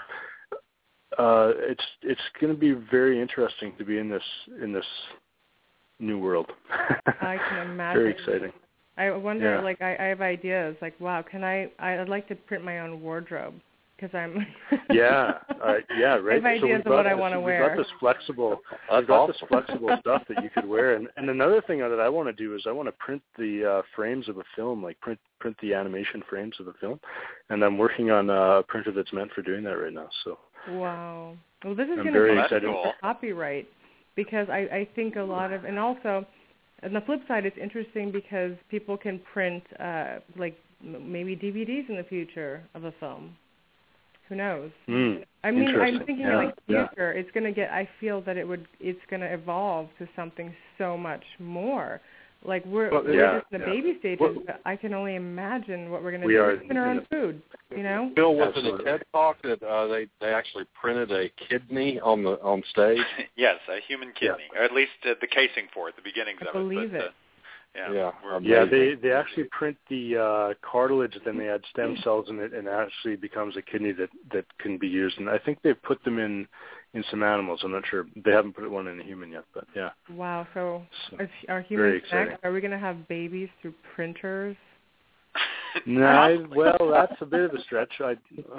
uh, it's it's going to be very interesting to be in this in this. new world. I can imagine. Very exciting. I wonder, yeah. like, I, I have ideas. Like, wow, can I? I'd like to print my own wardrobe because I'm. yeah, uh, yeah, right. I have ideas so of what this, I want to wear. We've got this flexible, I've got awesome. this flexible stuff that you could wear, and, and another thing that I want to do is I want to print the uh, frames of a film, like print print the animation frames of a film, and I'm working on a printer that's meant for doing that right now. So. Wow. Well, this is I'm going very to be excited. cool. Copyright. Because I, I think a lot of, and also, on the flip side, it's interesting because people can print, uh, like, m- maybe D V Ds in the future of a film. Who knows? Mm, I mean, I'm thinking yeah, like future. Yeah. It's going to get, I feel that it would, it's going to evolve to something so much more. Like, we're, well, we're yeah, just in the yeah. baby stages, well, but I can only imagine what we're going to we do. are We're our own food, you know? Bill, was it Absolutely. a TED Talk that uh, they, they actually printed a kidney on the on stage? Yes, a human kidney, yeah. or at least uh, the casing for it, the beginnings I of it. believe but, it. Uh, yeah, Yeah, we're- Yeah, they they actually print the uh, cartilage, then they add stem cells in it, and it actually becomes a kidney that, that can be used. And I think they've put them in, in some animals. I'm not sure. They haven't put one in a human yet, but yeah. Wow, so, So, is, are very humans exciting. next? Are we going to have babies through printers? No, I, well, that's a bit of a stretch. I,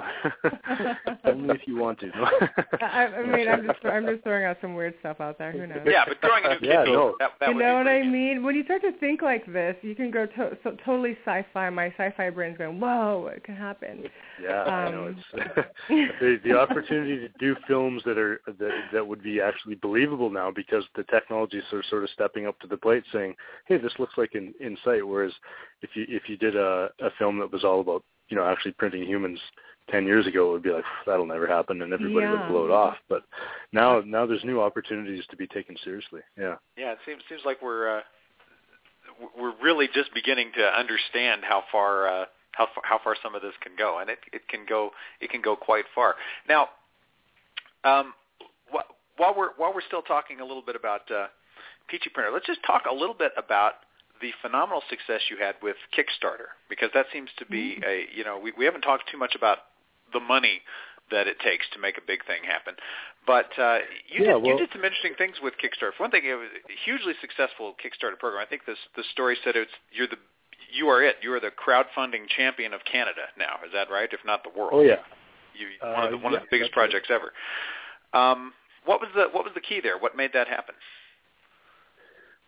only if you want to. No? I, I mean, I'm just I'm just throwing out some weird stuff out there. Who knows? yeah, but throwing a new Yeah, kidney, no. that, that You would know be what pretty I good. mean? When you start to think like this, you can go to, so, totally sci-fi. My sci-fi brain's going, whoa, it can happen. Yeah, I know. Um, It's the, the opportunity to do films that are that that would be actually believable now because the technologies are sort of stepping up to the plate, saying, "Hey, this looks like in Insight." Whereas if you if you did a, a film that was all about, you know, actually printing humans ten years ago, it would be like, that'll never happen, and everybody Yeah. would blow it off. But now now there's new opportunities to be taken seriously. Yeah. Yeah, it seems seems like we're uh, we're really just beginning to understand how far uh, how far, how far some of this can go, and it, it can go it can go quite far. Now, um, wh- while we're while we're still talking a little bit about uh, Peachy Printer, let's just talk a little bit about the phenomenal success you had with Kickstarter, because that seems to be a, you know, we, we haven't talked too much about the money that it takes to make a big thing happen. But uh, you, Yeah, did, well- you did some interesting things with Kickstarter. For one thing, it was a hugely successful Kickstarter program. I think this the story said it's you're the you are it. You are the crowdfunding champion of Canada now. Is that right? If not the world. Oh yeah. You, one of the Uh, one yeah, of the biggest that's right. projects ever. Um, what was the what was the key there? What made that happen?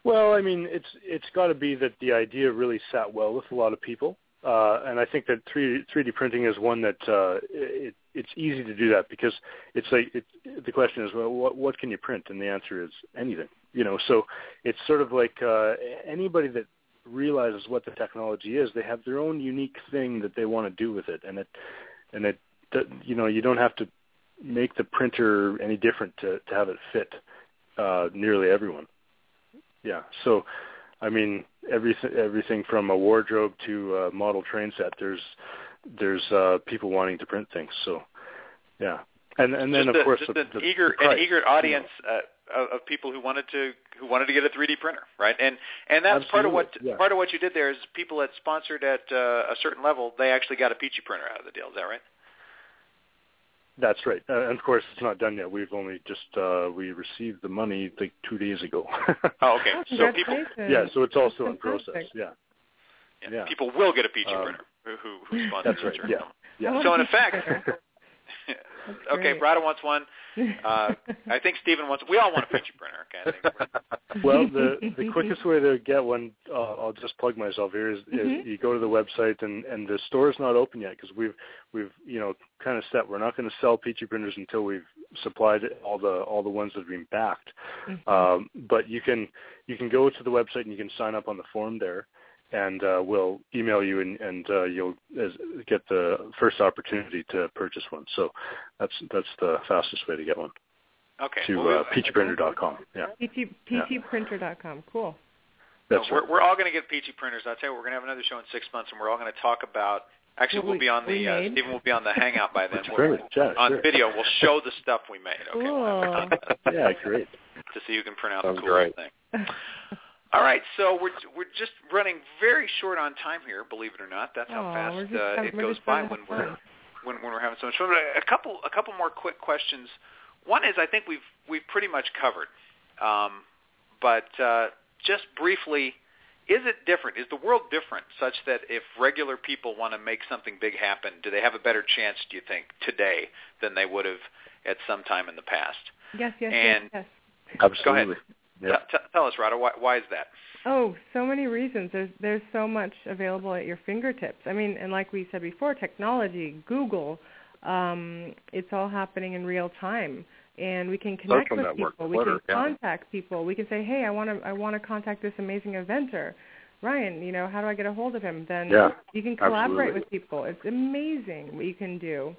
Well, I mean, it's it's got to be that the idea really sat well with a lot of people, uh, and I think that three D printing is one that uh, it, it's easy to do that because it's like it, the question is, well, what what can you print? And the answer is anything, you know. So it's sort of like uh, anybody that realizes what the technology is, they have their own unique thing that they want to do with it, and it and it you know you don't have to make the printer any different to to have it fit uh, nearly everyone. Yeah, so, I mean, everything everything from a wardrobe to a model train set. There's there's uh, people wanting to print things. So, yeah, and and then just of a, course just the, an the, eager the price, an eager audience you know. uh, of, of people who wanted to who wanted to get a three D printer, right? And and that's Absolutely, part of what yeah. part of what you did there is people that sponsored at uh, a certain level, they actually got a Peachy printer out of the deal. Is that right? That's right. Uh, and of course, it's not done yet. We've only just uh, we received the money like two days ago. Oh, okay. Oh, So people, yeah, so it's also in Fantastic. process. Yeah. yeah, Yeah. people will get a Peachy Um, printer who who, who sponsors That's right. your Yeah. I Yeah. want So a in Peachy effect, printer. okay, great. Rada wants one. Uh, I think Stephen wants. We all want a Peachy printer. Okay. I think we're- Well, the the quickest way to get one, uh, I'll just plug myself here, is, is Mhm. you go to the website, and, and the store's not open yet because we've we've you know kind of set. We're not going to sell Peachy printers until we've supplied all the all the ones that have been backed. Mhm. Um, but you can you can go to the website and you can sign up on the form there, and uh, we'll email you and, and uh, you'll as, get the first opportunity to purchase one. So that's that's the fastest way to get one. Okay. To well, uh, peachy printer dot com. Yeah. Peachy, peachy printer dot com. Cool. That's we're, right. we're all going to get Peachy printers. I'll tell you, we're going to have another show in six months, and we're all going to talk about. Actually, What we'll we- be on we the uh, made? Stephen will be on the Hangout by then. It's We'll- brilliant. Yeah, on sure. video, we'll show the stuff we made. Okay. Cool. We'll have it on Yeah, great. to see who can print out Sounds the coolest great. thing. All right, so we're we're just running very short on time here. Believe it or not, that's how Aw, fast we're just uh, having- it we're goes just by having when fun. we're when when we're having so much fun. But a couple a couple more quick questions. One is I think we've we've pretty much covered, um, but uh, just briefly, is it different? Is the world different such that if regular people want to make something big happen, do they have a better chance, do you think, today than they would have at some time in the past? Yes, yes, And- yes, yes. Absolutely. Yeah. T- t- tell us, Rada, why, why is that? Oh, so many reasons. There's there's so much available at your fingertips. I mean, and like we said before, technology, Google, um, it's all happening in real time, and we can connect Social with network, people. Twitter, we can yeah. contact people. We can say, hey, I want to I want to contact this amazing inventor, Ryan. You know, how do I get a hold of him? Then Yeah, you can collaborate absolutely. with people. It's amazing what you can do.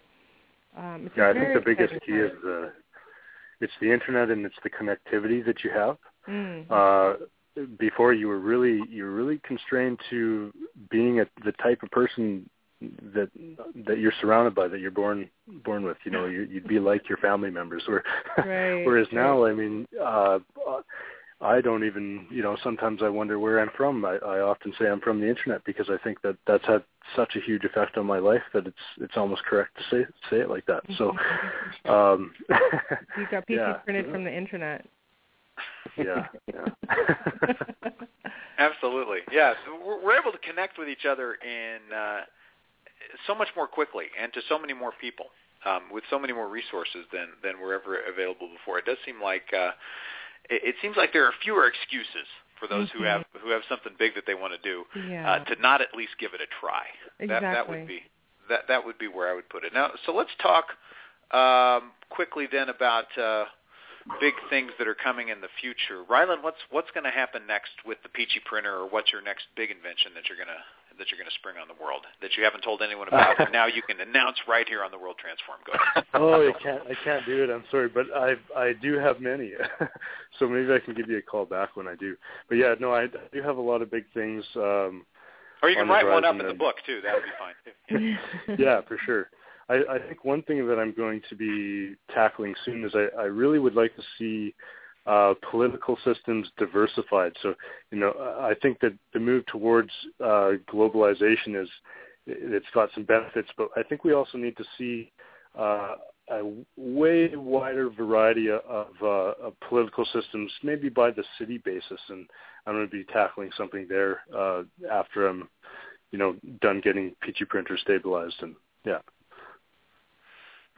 Um, it's a Yeah, I very think the biggest exciting key is time. the it's the internet and it's the connectivity that you have. Mm. Uh, before you were really you were really constrained to being a, the type of person that that you're surrounded by, that you're born born with. You know, you, you'd be like your family members. Where, Right, whereas right. now, I mean, uh, I don't even, you know, sometimes I wonder where I'm from. I, I often say I'm from the internet because I think that that's had such a huge effect on my life that it's it's almost correct to say say it like that. So, um, You got P C yeah. printed from the internet. yeah, yeah. Absolutely, yeah. So we're, we're able to connect with each other in uh, so much more quickly and to so many more people um, with so many more resources than than were ever available before. It does seem like uh, it, it seems like there are fewer excuses for those Mm-hmm. who have who have something big that they want to do Yeah. uh, to not at least give it a try. That that would Exactly. be that that would be where I would put it. Now, so let's talk um, quickly then about. Uh, big things that are coming in the future. Rylan, what's what's going to happen next with the Peachy printer, or what's your next big invention that you're gonna that you're gonna spring on the world that you haven't told anyone about, and now you can announce right here on the World Transform? Go ahead. Oh, I can't I can't do it. I'm sorry, but I I do have many, so maybe I can give you a call back when I do. But yeah, no, I, I do have a lot of big things. Um, Or you can on the write one up horizon in the and- book too. That would be fine too. Yeah. yeah, for sure. I, I think one thing that I'm going to be tackling soon is I, I really would like to see uh, political systems diversified. So, you know, I think that the move towards uh, globalization is, it's got some benefits, but I think we also need to see uh, a way wider variety of, uh, of political systems, maybe by the city basis. And I'm going to be tackling something there uh, after I'm, you know, done getting Peachy Printer stabilized. And yeah.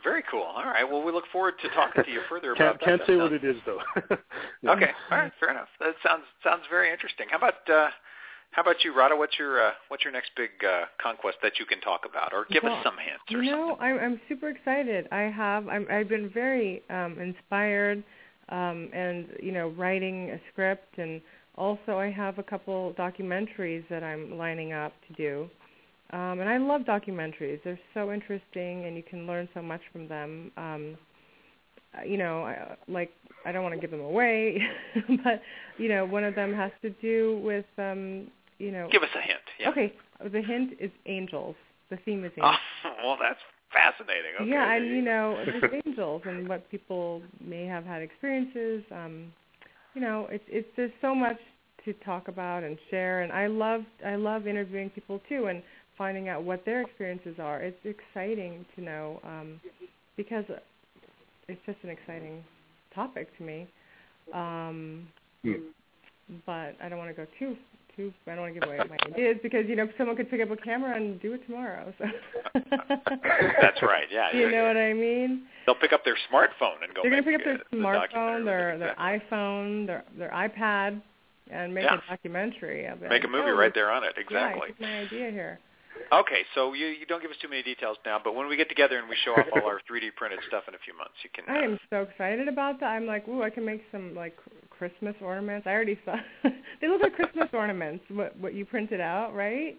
Very cool. All right. Well, we look forward to talking to you further can't, about that. Can't that say sounds... what it is, though. Yeah. Okay. All right. Fair enough. That sounds sounds very interesting. How about uh, how about you, Radha? What's your uh, what's your next big uh, conquest that you can talk about, or give well, us some hints? Or you know, something? I'm I'm super excited. I have I'm, I've been very um, inspired, um, and you know, writing a script, and also I have a couple documentaries that I'm lining up to do. Um, and I love documentaries. They're so interesting, and you can learn so much from them. Um, you know, I, like, I don't want to give them away, but, you know, one of them has to do with, um, you know. Give us a hint. Yeah. Okay. The hint is angels. The theme is angels. Oh, well, that's fascinating. Okay. Yeah, and, you know, there's angels and what people may have had experiences. Um, you know, it's, it's, there's so much to talk about and share, and I love, I love interviewing people, too, and finding out what their experiences are. It's exciting to know um, because it's just an exciting topic to me. Um, mm. But I don't want to go too, too, I don't want to give away my ideas because, you know, someone could pick up a camera and do it tomorrow. So. That's right, yeah. You know what I mean? They'll pick up their smartphone and go They're going to pick uh, up their smartphone, the their, exactly. their iPhone, their, their iPad, and make yeah. a documentary of it. Make a movie oh, right there on it, exactly. Yeah, that's my idea here. Okay, so you you don't give us too many details now, but when we get together and we show off all our three D printed stuff in a few months, you can... Uh, I am so excited about that. I'm like, ooh, I can make some, like, Christmas ornaments. I already saw... they look like Christmas ornaments, what what you printed out, right?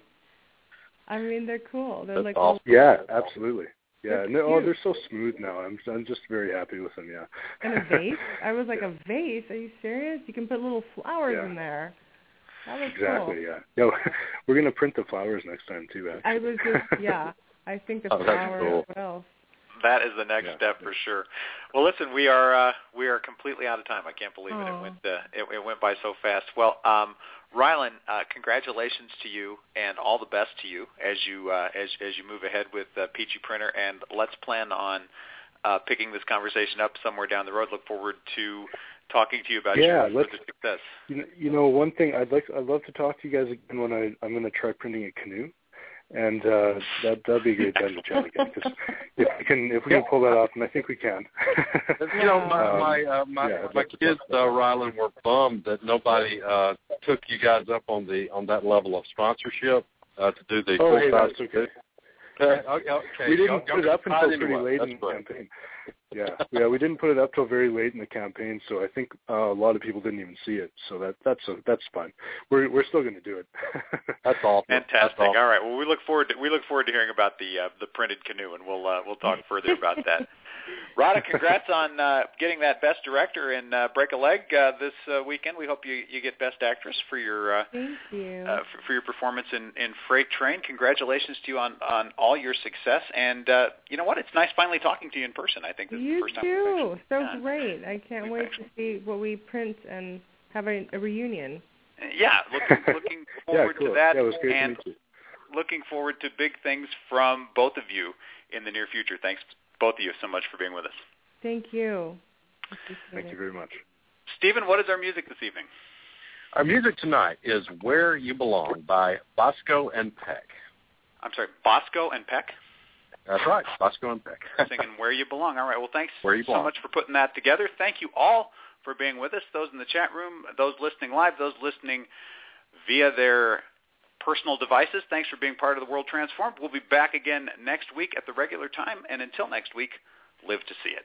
I mean, they're cool. They're That's like... awesome. Yeah, absolutely. Yeah, they're no, oh, they're so smooth now. I'm I'm just very happy with them, yeah. And a vase? I was like, yeah. A vase? Are you serious? You can put little flowers yeah. in there. That was exactly, cool. yeah. No, we're going to print the flowers next time, too, actually. I was just, yeah. I think the oh, flowers, cool. what else? That is the next yeah. step for sure. Well, listen, we are uh, we are completely out of time. I can't believe oh. it. It went uh, it, it went by so fast. Well, um, Rylan, uh, congratulations to you and all the best to you as you uh, as as you move ahead with uh, Peachy Printer. And let's plan on uh, picking this conversation up somewhere down the road. Look forward to talking to you about yeah, your further success. You know, you know, one thing I'd like I'd love to talk to you guys again when I I'm going to try printing a canoe. And uh, that that'd be a great time to chat again. Cause if we can if we can pull that off, and I think we can. you know, my um, my uh, my, yeah, my like kids, uh, Rylan, were bummed that nobody uh, took you guys up on the on that level of sponsorship uh, to do the. Oh, hey, that's okay. Uh, okay, okay. We didn't y'all, put y'all it up until anyway. pretty late That's in the great. campaign. Yeah, yeah, we didn't put it up till very late in the campaign, so I think uh, a lot of people didn't even see it. So that that's a, that's fine. We're we're still going to do it. That's awesome. Fantastic. That's awesome. All right. Well, we look forward to we look forward to hearing about the uh, the printed canoe, and we'll uh, we'll talk further about that. Radha, congrats on uh, getting that Best Director in uh, Break a Leg uh, this uh, weekend. We hope you, you get Best Actress for your uh, Thank you. Uh, for, for your performance in, in Freight Train. Congratulations to you on, on all your success. And uh, you know what? It's nice finally talking to you in person. I think this you is the first time. too. So yeah. great. I can't wait to see what we print and have a, a reunion. Yeah, looking looking forward yeah, cool. to that. Yeah, it was great and to meet you. Looking forward to big things from both of you in the near future. Thanks, both of you, so much for being with us. Thank you. Thank you very much. Stephen, what is our music this evening? Our music tonight is Where You Belong by Bosco and Peck. I'm sorry, Bosco and Peck? That's right, Bosco and Peck. Singing Where You Belong. All right, well, thanks Where you so belong. much for putting that together. Thank you all for being with us, those in the chat room, those listening live, those listening via their personal devices. Thanks for being part of the World Transformed. We'll be back again next week at the regular time, and until next week, live to see it.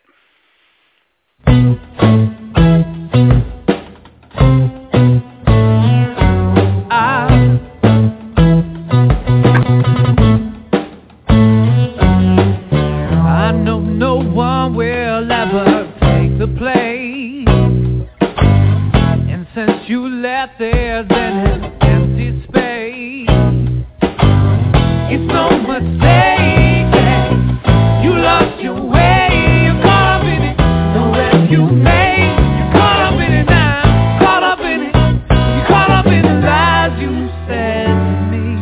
I know no one will ever take the place, and since you left, there's an empty space. It's no mistake that you lost your way. You're caught up in it, no rescue made. You're caught up in it now, caught up in it. You're caught up in the lies you said to me.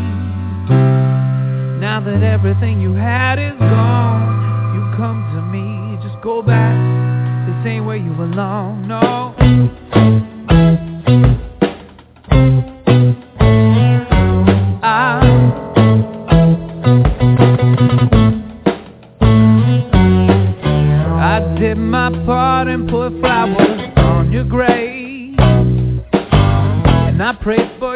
Now that everything you had is gone, you come to me. Just go back, this ain't where you belong, no. I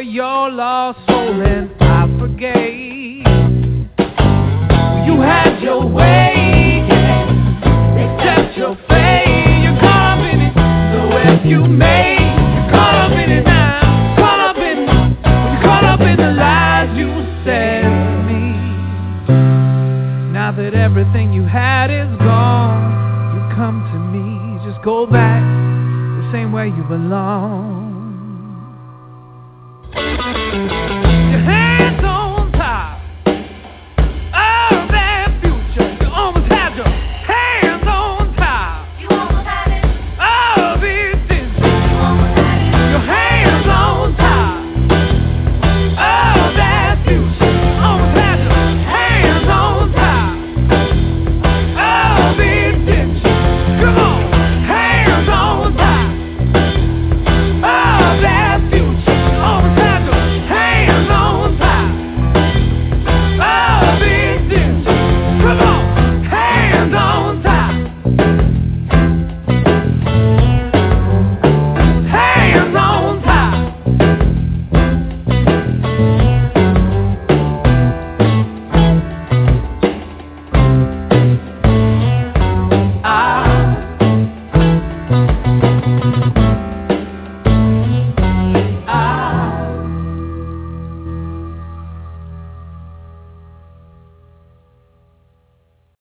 your lost soul and I forgave. You had your way, yeah. Accept your fate. You're caught up in it. The web you made. You're caught up in it now. Caught up in it. You're caught up in the lies you said to me. Now that everything you had is gone, you come to me. Just go back the same way you belong.